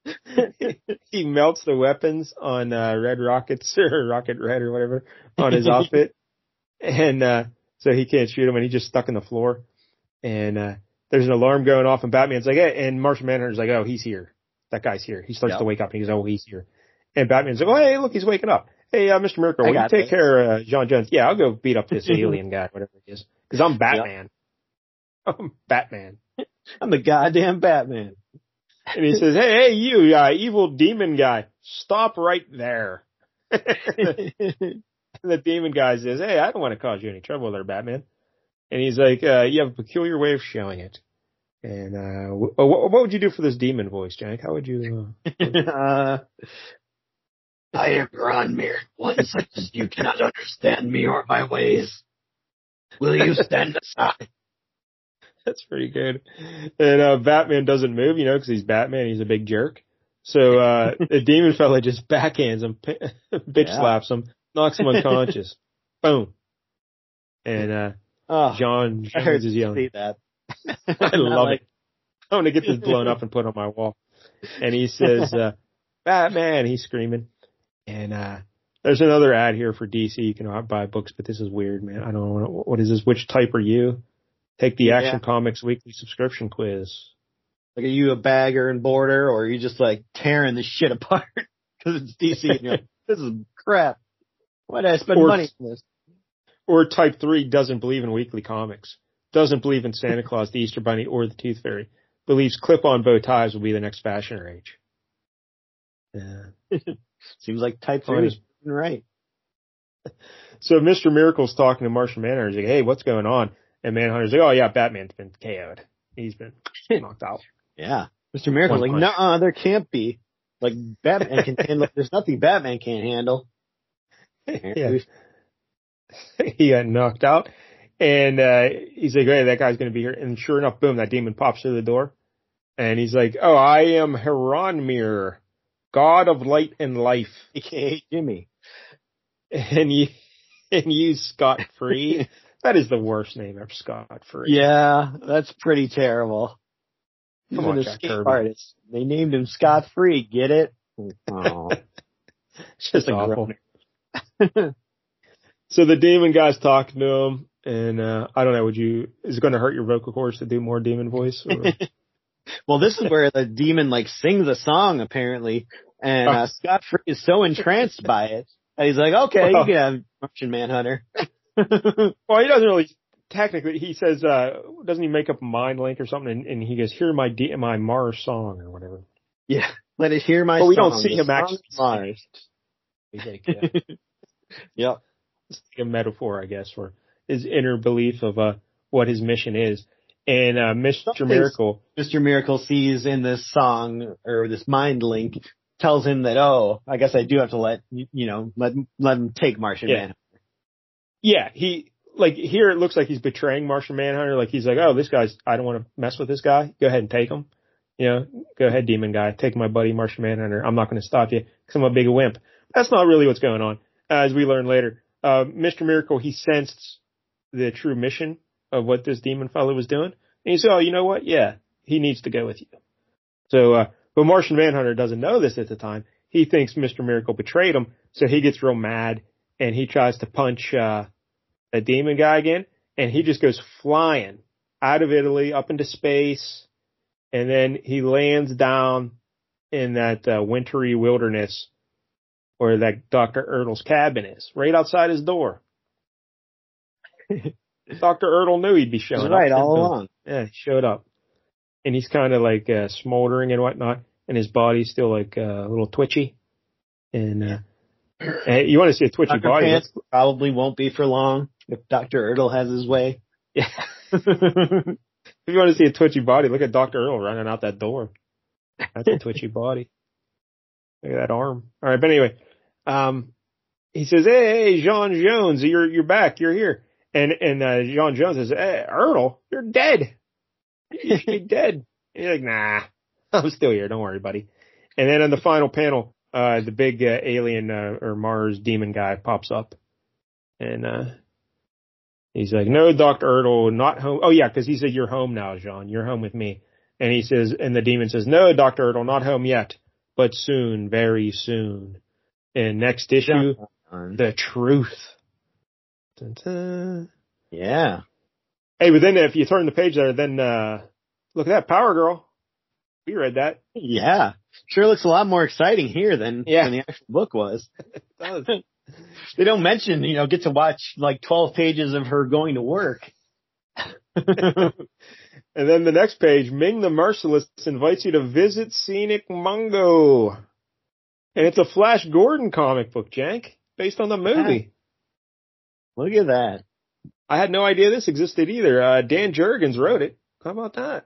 Speaker 1: he melts the weapons on, Red Rockets or Rocket Red or whatever on his outfit. And, so he can't shoot him and he's just stuck in the floor. And, there's an alarm going off and Batman's like, hey, and Martian Manhunter's like, oh, he's here. That guy's here. He starts to wake up and he goes, oh, he's here. And Batman's like, oh, hey, look, he's waking up. Hey, Mr. Miracle, will you take care of John Jones? Yeah, I'll go beat up this alien guy, whatever it is. Cause I'm Batman. Yep. I'm Batman.
Speaker 2: I'm the goddamn Batman.
Speaker 1: And he says, hey, you, evil demon guy, stop right there. And the demon guy says, hey, I don't want to cause you any trouble there, Batman. And he's like, you have a peculiar way of showing it. And, what would you do for this demon voice, Jank? How would you,
Speaker 2: I am Gronmir, one such as you cannot understand me or my ways. Will you stand aside?
Speaker 1: That's pretty good. And, Batman doesn't move, cause he's Batman, he's a big jerk. So, the demon fella just backhands him, bitch slaps him, knocks him unconscious. Boom. And, John Jones is yelling.
Speaker 2: See that.
Speaker 1: I love it. I want to get this blown up and put on my wall. And he says, Batman, he's screaming. And, there's another ad here for DC. You can buy books, but this is weird, man. I don't know. What is this? Which type are you? Take the Action Comics weekly subscription quiz.
Speaker 2: Like, are you a bagger and boarder, or are you just like tearing this shit apart because it's DC? And you're like, this is crap. Why did I spend money on this?
Speaker 1: Or type 3 doesn't believe in weekly comics. Doesn't believe in Santa Claus, the Easter Bunny, or the Tooth Fairy. Believes clip-on bow ties will be the next fashion rage. Yeah.
Speaker 2: Seems like type 3 is right.
Speaker 1: So Mr. Miracle's talking to Martian Manhunter. He's like, hey, what's going on? And Manhunter's like, oh yeah, Batman's been KO'd. He's been knocked out.
Speaker 2: Yeah. Mr. Miracle's like, nuh-uh, there can't be. Like, Batman can handle, there's nothing Batman can't handle.
Speaker 1: Yeah. He got knocked out. And he's like, hey, that guy's going to be here. And sure enough, boom, that demon pops through the door. And he's like, oh, I am Heronmir, god of light and life.
Speaker 2: AKA Jimmy.
Speaker 1: And you Scott-Free. That is the worst name ever, Scott-Free.
Speaker 2: Yeah, that's pretty terrible.
Speaker 1: Come on, Jack Kirby.
Speaker 2: Artist. They named him Scott-Free, get it? Oh.
Speaker 1: It's just awful. So the demon guy's talking to him, and I don't know, is it going to hurt your vocal cords to do more demon voice? Or?
Speaker 2: Well, this is where the demon sings a song apparently, and Scott Free is so entranced by it that he's like, okay, you can have Martian Manhunter.
Speaker 1: Well, he doesn't really. Technically, he says, doesn't he make up a mind link or something? And he goes, hear my Mars song or whatever.
Speaker 2: Yeah, let it hear my song.
Speaker 1: But we don't see him actually.
Speaker 2: Mars. Yep.
Speaker 1: It's like a metaphor, I guess, for his inner belief of what his mission is. And Mr.
Speaker 2: Miracle sees in this song or this mind link tells him that, oh, I guess I do have to let him take Martian Manhunter.
Speaker 1: Yeah, here it looks like he's betraying Martian Manhunter. Like he's like, oh, this guy's, I don't want to mess with this guy. Go ahead and take him. go ahead, demon guy, take my buddy Martian Manhunter. I'm not going to stop you because I'm a big wimp. That's not really what's going on, as we learn later. Mr. Miracle, he sensed the true mission of what this demon fellow was doing. And he said, oh, you know what? Yeah, he needs to go with you. So, but Martian Manhunter doesn't know this at the time. He thinks Mr. Miracle betrayed him, so he gets real mad, and he tries to punch a demon guy again, and he just goes flying out of Italy up into space, and then he lands down in that wintry wilderness where that Dr. Ertle's cabin is, right outside his door. Dr. Ertle knew he'd be showing up.
Speaker 2: Right, all along.
Speaker 1: Yeah, he showed up. And he's kind of like smoldering and whatnot, and his body's still like a little twitchy. And you want to see a twitchy
Speaker 2: Dr.
Speaker 1: body?
Speaker 2: Pants probably won't be for long if Dr. Ertle has his way.
Speaker 1: Yeah. If you want to see a twitchy body, look at Dr. Ertle running out that door. That's a twitchy body. Look at that arm. All right, but anyway, he says, "Hey, John Jones, you're back. You're here." And John Jones says, "Hey, Ertle, you're dead. You should be dead." And you're like, "Nah, I'm still here. Don't worry, buddy." And then on the final panel, the big alien or Mars demon guy pops up, and he's like, "No, Dr. Ertle, not home." Oh yeah, because he said, "You're home now, John. You're home with me." And he says, and the demon says, "No, Dr. Ertle, not home yet, but soon, very soon." And next issue, the truth. Dun-dun.
Speaker 2: Yeah.
Speaker 1: Hey, but then if you turn the page there, then look at that, Power Girl. We read that.
Speaker 2: Yeah. Sure looks a lot more exciting here than the actual book was.
Speaker 1: It does.
Speaker 2: They don't mention, get to watch like 12 pages of her going to work.
Speaker 1: And then the next page, Ming the Merciless invites you to visit Scenic Mungo. And it's a Flash Gordon comic book, Jank, based on the movie.
Speaker 2: Look at that.
Speaker 1: I had no idea this existed either. Dan Jurgens wrote it. How about that?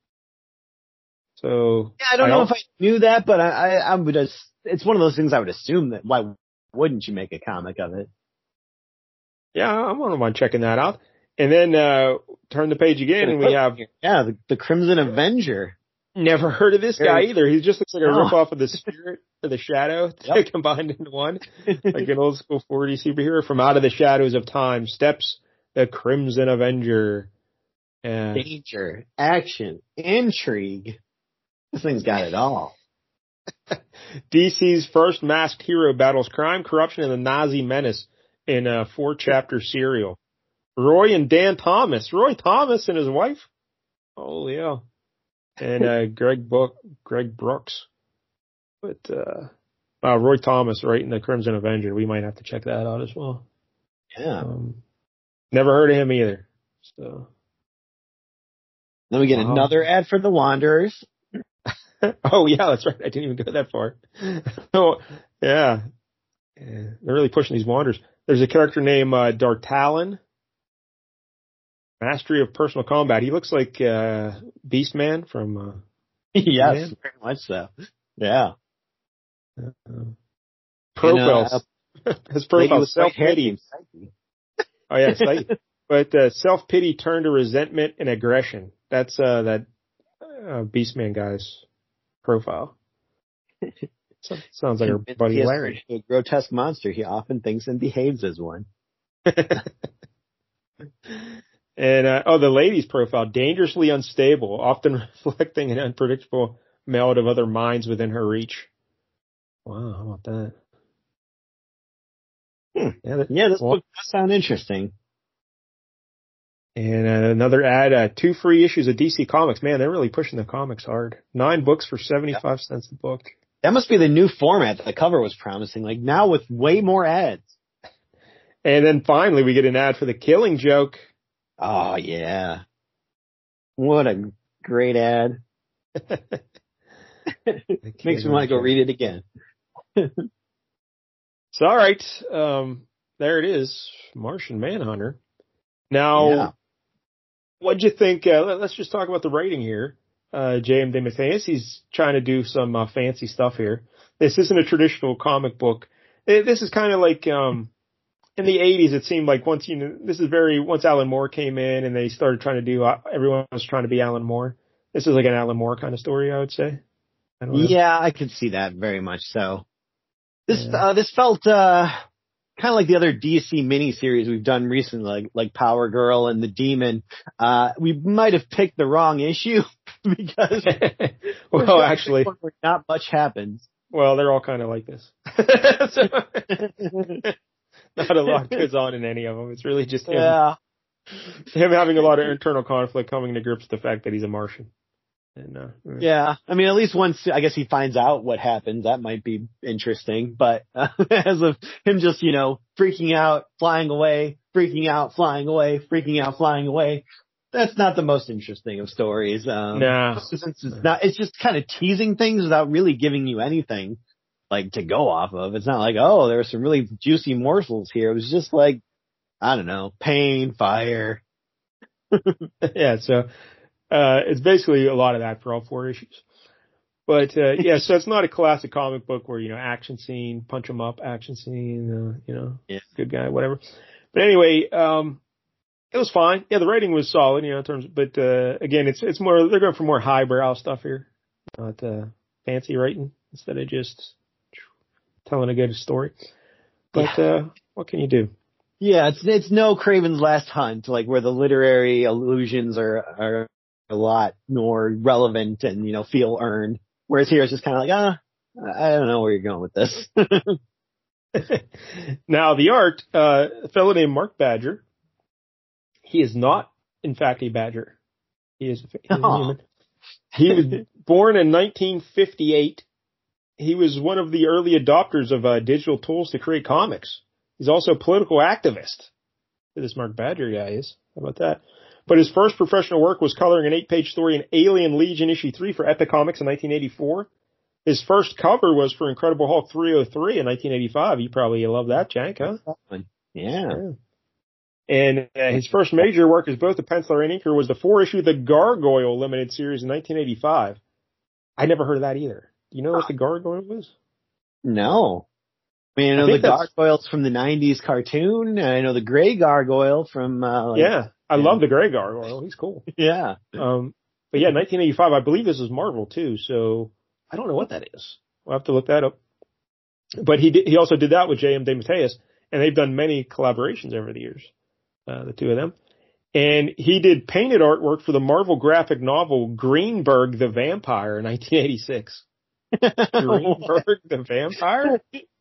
Speaker 1: So
Speaker 2: yeah, I don't know if I knew that, but I would just, it's one of those things I would assume that why wouldn't you make a comic of it?
Speaker 1: Yeah, I wouldn't mind checking that out. And then turn the page again, and we have
Speaker 2: the Crimson Avenger.
Speaker 1: Never heard of this guy either. He just looks like a ripoff of the Spirit or the Shadow combined into one, like an old school 40 superhero. From out of the shadows of time steps the Crimson Avenger.
Speaker 2: Danger, action, intrigue. This thing's got it all.
Speaker 1: DC's first masked hero battles crime, corruption, and the Nazi menace in a 4-chapter serial. Roy and Dan Thomas. Roy Thomas and his wife? Holy hell. And Greg Brooks. But Roy Thomas writing the Crimson Avenger. We might have to check that out as well.
Speaker 2: Yeah.
Speaker 1: Never heard of him either. So
Speaker 2: then we get another ad for the Wanderers.
Speaker 1: Oh yeah, that's right. I didn't even go that far. Oh yeah. They're really pushing these Wanderers. There's a character named Dartalon. Mastery of personal combat. He looks like Beastman from.
Speaker 2: Yes, very much so. Yeah.
Speaker 1: Profile. His profile is self-pity. Oh yeah, but self-pity turned to resentment and aggression. That's that Beastman guy's profile. Sounds like our buddy Larry.
Speaker 2: A grotesque monster. He often thinks and behaves as one.
Speaker 1: And, the lady's profile, dangerously unstable, often reflecting an unpredictable meld of other minds within her reach. Wow, how about that?
Speaker 2: Yeah, this book does sound interesting.
Speaker 1: And another ad, 2 free issues of DC Comics. Man, they're really pushing the comics hard. 9 books for 75 cents a book.
Speaker 2: That must be the new format that the cover was promising, like now with way more ads.
Speaker 1: And then finally we get an ad for The Killing Joke.
Speaker 2: Oh, yeah. What a great ad. Makes me want to go read it again.
Speaker 1: So, all right. There it is. Martian Manhunter. Now, what'd you think? Let's just talk about the writing here. J.M. DeMatteis, he's trying to do some fancy stuff here. This isn't a traditional comic book. This is kind of like in the 80s, it seemed like once Alan Moore came in and they started trying to do, everyone was trying to be Alan Moore. This is like an Alan Moore kind of story, I would say. I don't know.
Speaker 2: Yeah, I could see that very much so. This felt kind of like the other DC miniseries we've done recently, like Power Girl and the Demon. We might have picked the wrong issue because
Speaker 1: well, actually,
Speaker 2: not much happens.
Speaker 1: Well, they're all kind of like this. So, not a lot goes on in any of them. It's really just him having a lot of internal conflict, coming to grips with the fact that he's a Martian. And,
Speaker 2: yeah, I mean, at least once I guess he finds out what happens, that might be interesting. But as of him just, freaking out, flying away, freaking out, flying away, freaking out, flying away, that's not the most interesting of stories.
Speaker 1: No,
Speaker 2: it's just kind of teasing things without really giving you anything like to go off of. It's not like, oh, there are some really juicy morsels here. It was just like, I don't know, pain, fire.
Speaker 1: Yeah, so. It's basically a lot of that for all 4 issues. But, so it's not a classic comic book where, action scene, punch 'em up, action scene, good guy, whatever. But anyway, it was fine. Yeah, the writing was solid, in terms, but, again, it's more, they're going for more highbrow stuff here, not, fancy writing instead of just telling a good story. But, what can you do?
Speaker 2: Yeah, it's no Craven's Last Hunt, like where the literary allusions are a lot more relevant and, feel earned. Whereas here it's just kind of like, I don't know where you're going with this.
Speaker 1: Now the art, a fellow named Mark Badger, he is not, in fact, a badger. He is a human. He was born in 1958. He was one of the early adopters of digital tools to create comics. He's also a political activist. This Mark Badger guy is. How about that? But his first professional work was coloring an 8-page story in Alien Legion issue 3 for Epic Comics in 1984. His first cover was for Incredible Hulk 303 in 1985. You probably love that, Jank, huh?
Speaker 2: Yeah.
Speaker 1: And his first major work as both a penciler and inker was the 4-issue The Gargoyle limited series in 1985. I never heard of that either. Do you know what The Gargoyle was?
Speaker 2: No. I mean, I know the Gargoyles from the 90s cartoon. I know the Gray Gargoyle from,
Speaker 1: I love the Gray Gargoyle. He's cool.
Speaker 2: Yeah.
Speaker 1: But yeah, 1985, I believe this is Marvel too, so I don't know what that is. We'll have to look that up. But he also did that with J.M. DeMatteis, and they've done many collaborations over the years, the two of them. And he did painted artwork for the Marvel graphic novel Greenberg the Vampire in 1986. Greenberg the Vampire?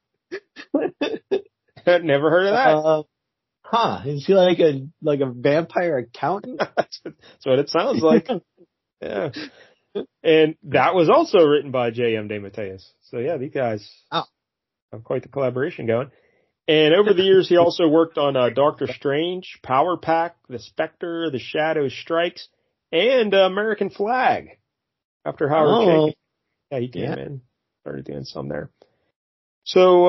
Speaker 1: I've never heard of that.
Speaker 2: Is he like a vampire accountant?
Speaker 1: That's what it sounds like. Yeah. And that was also written by J.M. DeMatteis. So yeah, these guys have quite the collaboration going. And over the years, he also worked on Doctor Strange, Power Pack, The Spectre, The Shadow Strikes, and American Flag. After Howard Chaykin. Yeah, he came in, started doing some there. So,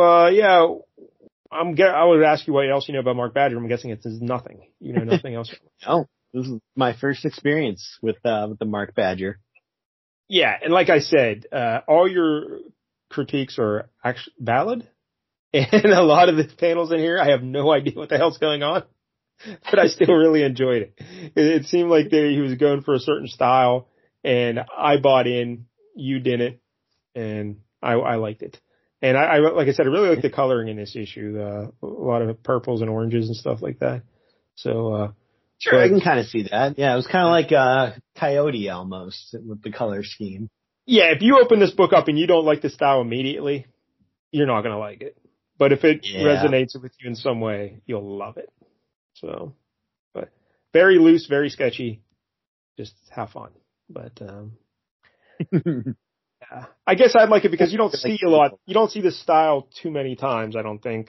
Speaker 1: I would ask you what else you know about Mark Badger. I'm guessing it's nothing. You know nothing else.
Speaker 2: No, this is my first experience with the Mark Badger.
Speaker 1: Yeah, and like I said, all your critiques are actually valid. And a lot of the panels in here, I have no idea what the hell's going on, but I still really enjoyed it. It seemed like he was going for a certain style, and I bought in. You didn't, and I liked it. And I like I said, I really like the coloring in this issue. A lot of purples and oranges and stuff like that. So,
Speaker 2: sure, I can kind of see that. Yeah, it was kind of like Coyote almost with the color scheme.
Speaker 1: Yeah, if you open this book up and you don't like the style immediately, you're not going to like it. But if it resonates with you in some way, you'll love it. So, but very loose, very sketchy. Just have fun. But, yeah. I guess I'd like it because you don't see a lot. You don't see this style too many times, I don't think.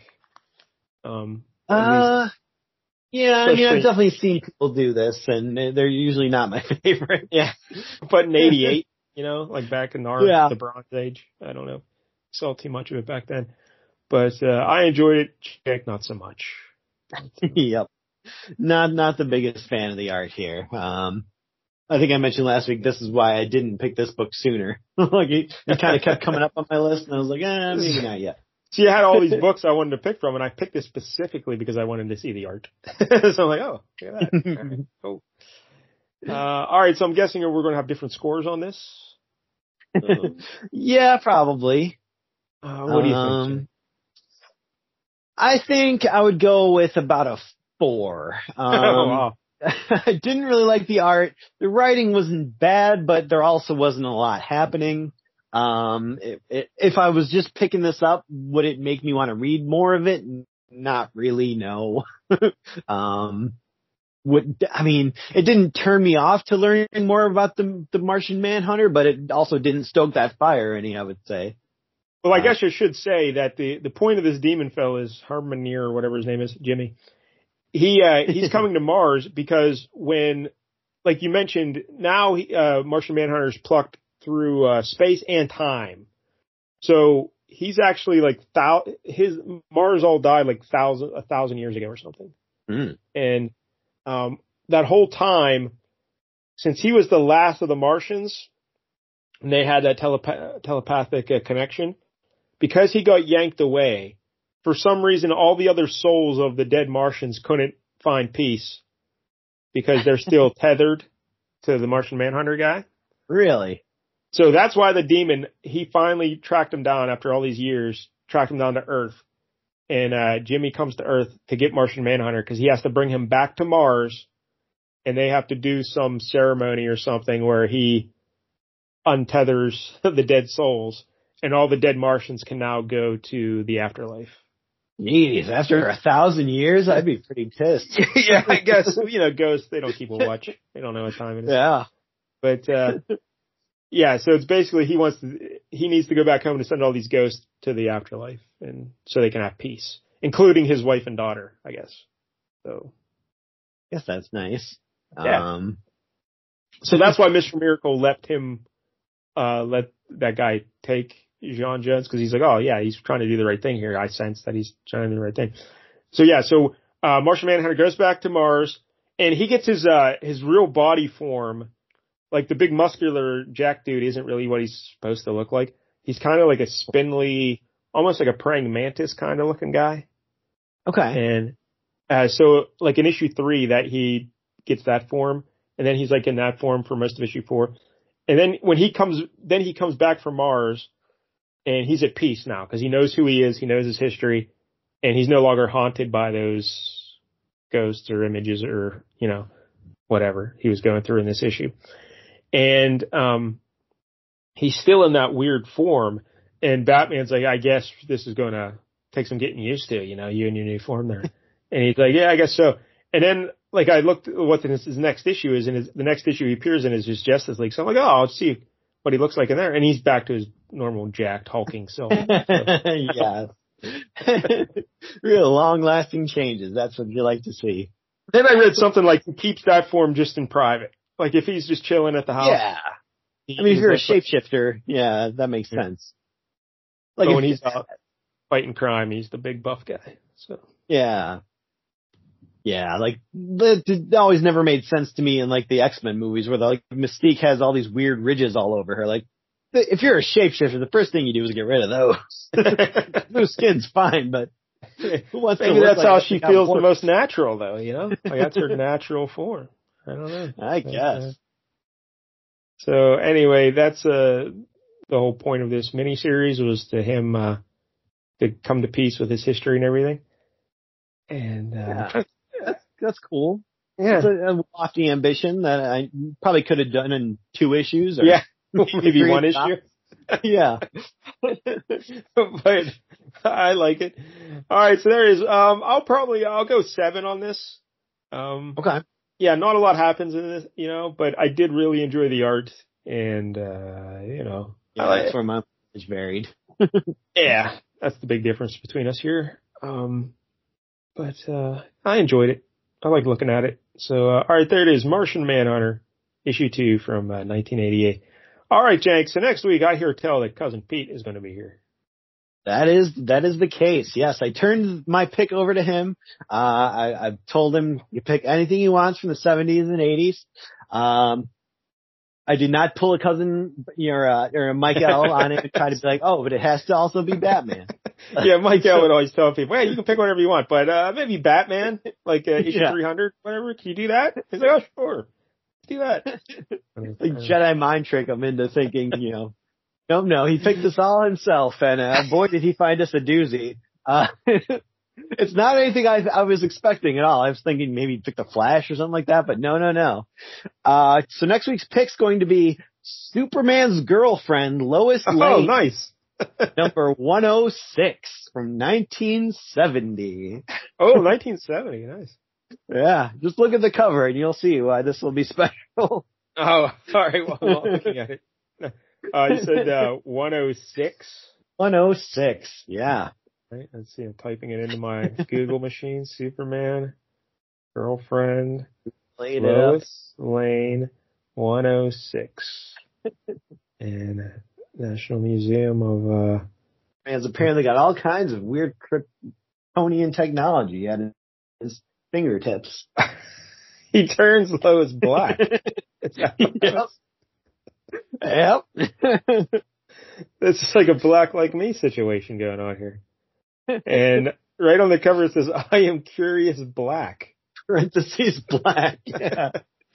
Speaker 2: Yeah, I mean, I've definitely seen people do this, and they're usually not my favorite.
Speaker 1: Yeah. But in 88, like back in the Bronze Age, I don't know. Saw too much of it back then. But I enjoyed it. Jack, not so much.
Speaker 2: Yep. Not the biggest fan of the art here. I think I mentioned last week, this is why I didn't pick this book sooner. Like it kind of kept coming up on my list, and I was like, maybe not yet.
Speaker 1: See, I had all these books I wanted to pick from, and I picked this specifically because I wanted to see the art. So I'm like, oh, look at that. Right, cool. All right, so I'm guessing we're going to have different scores on this.
Speaker 2: Yeah, probably.
Speaker 1: What do you think?
Speaker 2: I think I would go with about a 4.
Speaker 1: Oh, wow.
Speaker 2: I didn't really like the art. The writing wasn't bad, but there also wasn't a lot happening. If I was just picking this up, would it make me want to read more of it? Not really, no. It didn't turn me off to learning more about the Martian Manhunter, but it also didn't stoke that fire any, I would say.
Speaker 1: Well, I guess I should say that the point of this demon fellow is Harmonier or whatever his name is, Jimmy. He's coming to Mars because when, like you mentioned, now Martian Manhunter's plucked through space and time. So he's actually like his Mars all died like 1,000 years ago or something.
Speaker 2: Mm.
Speaker 1: And that whole time, since he was the last of the Martians, and they had that telepathic connection, because he got yanked away, for some reason all the other souls of the dead Martians couldn't find peace because they're still tethered to the Martian Manhunter guy.
Speaker 2: Really?
Speaker 1: So that's why the demon, he finally tracked him down after all these years, tracked him down to Earth. And Jimmy comes to Earth to get Martian Manhunter because he has to bring him back to Mars, and they have to do some ceremony or something where he untethers the dead souls, and all the dead Martians can now go to the afterlife.
Speaker 2: Jeez, after 1,000 years, I'd be pretty pissed.
Speaker 1: Yeah, I guess, ghosts, they don't keep a watch. They don't know what time it is.
Speaker 2: Yeah.
Speaker 1: But, yeah, so it's basically he needs to go back home to send all these ghosts to the afterlife, and so they can have peace, including his wife and daughter, I guess. So.
Speaker 2: I guess that's nice.
Speaker 1: Yeah. So that's why Mr. Miracle let that guy take J'onn J'onzz, because he's like, oh yeah, he's trying to do the right thing here. I sense that he's trying to do the right thing. So yeah, Martian Manhunter goes back to Mars, and he gets his real body form. Like the big muscular Jack dude isn't really what he's supposed to look like. He's kind of like a spindly, almost like a praying mantis kind of looking guy.
Speaker 2: Okay.
Speaker 1: And so like in issue 3 that he gets that form, and then he's like in that form for most of issue 4. And then when he comes back from Mars, and he's at peace now because he knows who he is, he knows his history, and he's no longer haunted by those ghosts or images or, whatever he was going through in this issue. And he's still in that weird form, and Batman's like, I guess this is going to take some getting used to, you and your new form there. And he's like, yeah, I guess so. And then, like, I looked at what his next issue is, and the next issue he appears in is just Justice League. So I'm like, oh, I'll see what he looks like in there. And he's back to his normal jacked, hulking self.
Speaker 2: Yeah. Real long-lasting changes. That's what you like to see.
Speaker 1: Then I read something like he keeps that form just in private. Like if he's just chilling at the house.
Speaker 2: Yeah. If you're a shapeshifter, yeah, that makes sense.
Speaker 1: Like when he's out fighting crime, he's the big buff guy. So.
Speaker 2: Yeah. Yeah, like, it always never made sense to me in, like, the X-Men movies where, like, Mystique has all these weird ridges all over her. Like, if you're a shapeshifter, the first thing you do is get rid of those. Blue skin's fine, but who wants
Speaker 1: maybe that's how she feels the most natural, though, Like, that's her natural form. I don't know.
Speaker 2: I guess.
Speaker 1: So, anyway, that's the whole point of this miniseries was to him to come to peace with his history and everything. And
Speaker 2: that's cool.
Speaker 1: Yeah.
Speaker 2: It's a lofty ambition that I probably could have done in 2 issues. Or
Speaker 1: maybe 1 issue.
Speaker 2: Yeah.
Speaker 1: But I like it. All right, so there it is. I'll go 7 on this.
Speaker 2: Okay.
Speaker 1: Yeah, not a lot happens in this, but I did really enjoy the art, and
Speaker 2: Yeah, that's where my is varied.
Speaker 1: Yeah, that's the big difference between us here. But I enjoyed it. I like looking at it. So, all right, there it is. Martian Manhunter, issue 2 from 1988. All right, Jank. So next week, I hear tell that Cousin Pete is going to be here.
Speaker 2: That is the case. Yes, I turned my pick over to him. I've told him you pick anything he wants from the 70s and 80s. I did not pull a cousin or a Mike L on it and try to be like, oh, but it has to also be Batman.
Speaker 1: Yeah, Mike L would always tell people, hey, you can pick whatever you want, but maybe Batman, like issue 300, whatever. Can you do that? He's like, oh, sure. do that.
Speaker 2: Like Jedi mind trick him into thinking, no, he picked this all himself, and boy, did he find us a doozy. It's not anything I was expecting at all. I was thinking maybe he picked the Flash or something like that, but no. So next week's pick's going to be Superman's girlfriend, Lois Lane.
Speaker 1: Oh, nice.
Speaker 2: Number 106 from 1970.
Speaker 1: Oh, 1970, nice.
Speaker 2: Yeah, just look at the cover and you'll see why this will be special.
Speaker 1: Oh, sorry, well, I'm not looking at it. You said 106?
Speaker 2: 106, yeah.
Speaker 1: Right, let's see, I'm typing it into my Google machine. Superman, girlfriend, Lois Lane, 106. And National Museum of...
Speaker 2: Man's apparently got all kinds of weird Kryptonian technology at his fingertips.
Speaker 1: He turns Lois black.
Speaker 2: Yep.
Speaker 1: This is like a Black Like Me situation going on here. And right on the cover it says, I am curious black.
Speaker 2: Parentheses black. Yeah.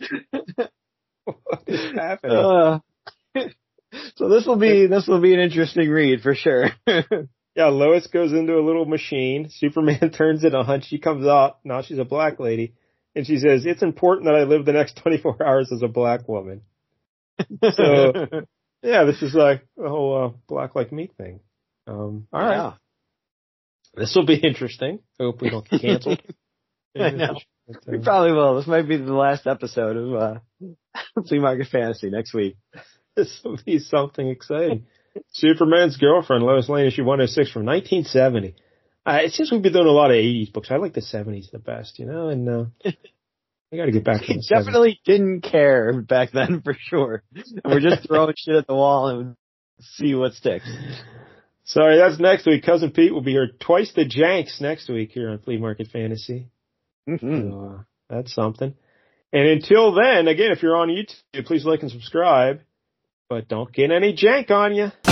Speaker 1: What is happening?
Speaker 2: So this will be an interesting read for sure.
Speaker 1: Yeah, Lois goes into a little machine. Superman turns it on. She comes out. Now she's a black lady. And she says, it's important that I live the next 24 hours as a black woman. So, yeah, this is like the whole Black Like Me thing. All right. Yeah. This will be interesting. I hope we don't get canceled.
Speaker 2: I know. We probably will. This might be the last episode of Flea Market Fantasy next week.
Speaker 1: This will be something exciting. Superman's girlfriend, Lois Lane, issue 106 from 1970. It seems we've been doing a lot of 80s books. I like the 70s the best, and I got to get back to the 70s.
Speaker 2: Definitely didn't care back then for sure. And we're just throwing shit at the wall and see what sticks.
Speaker 1: Sorry, that's next week. Cousin Pete will be here twice the Janks next week here on Flea Market Fantasy.
Speaker 2: Mm-hmm.
Speaker 1: So, that's something. And until then, again, if you're on YouTube, please like and subscribe. But don't get any jank on you.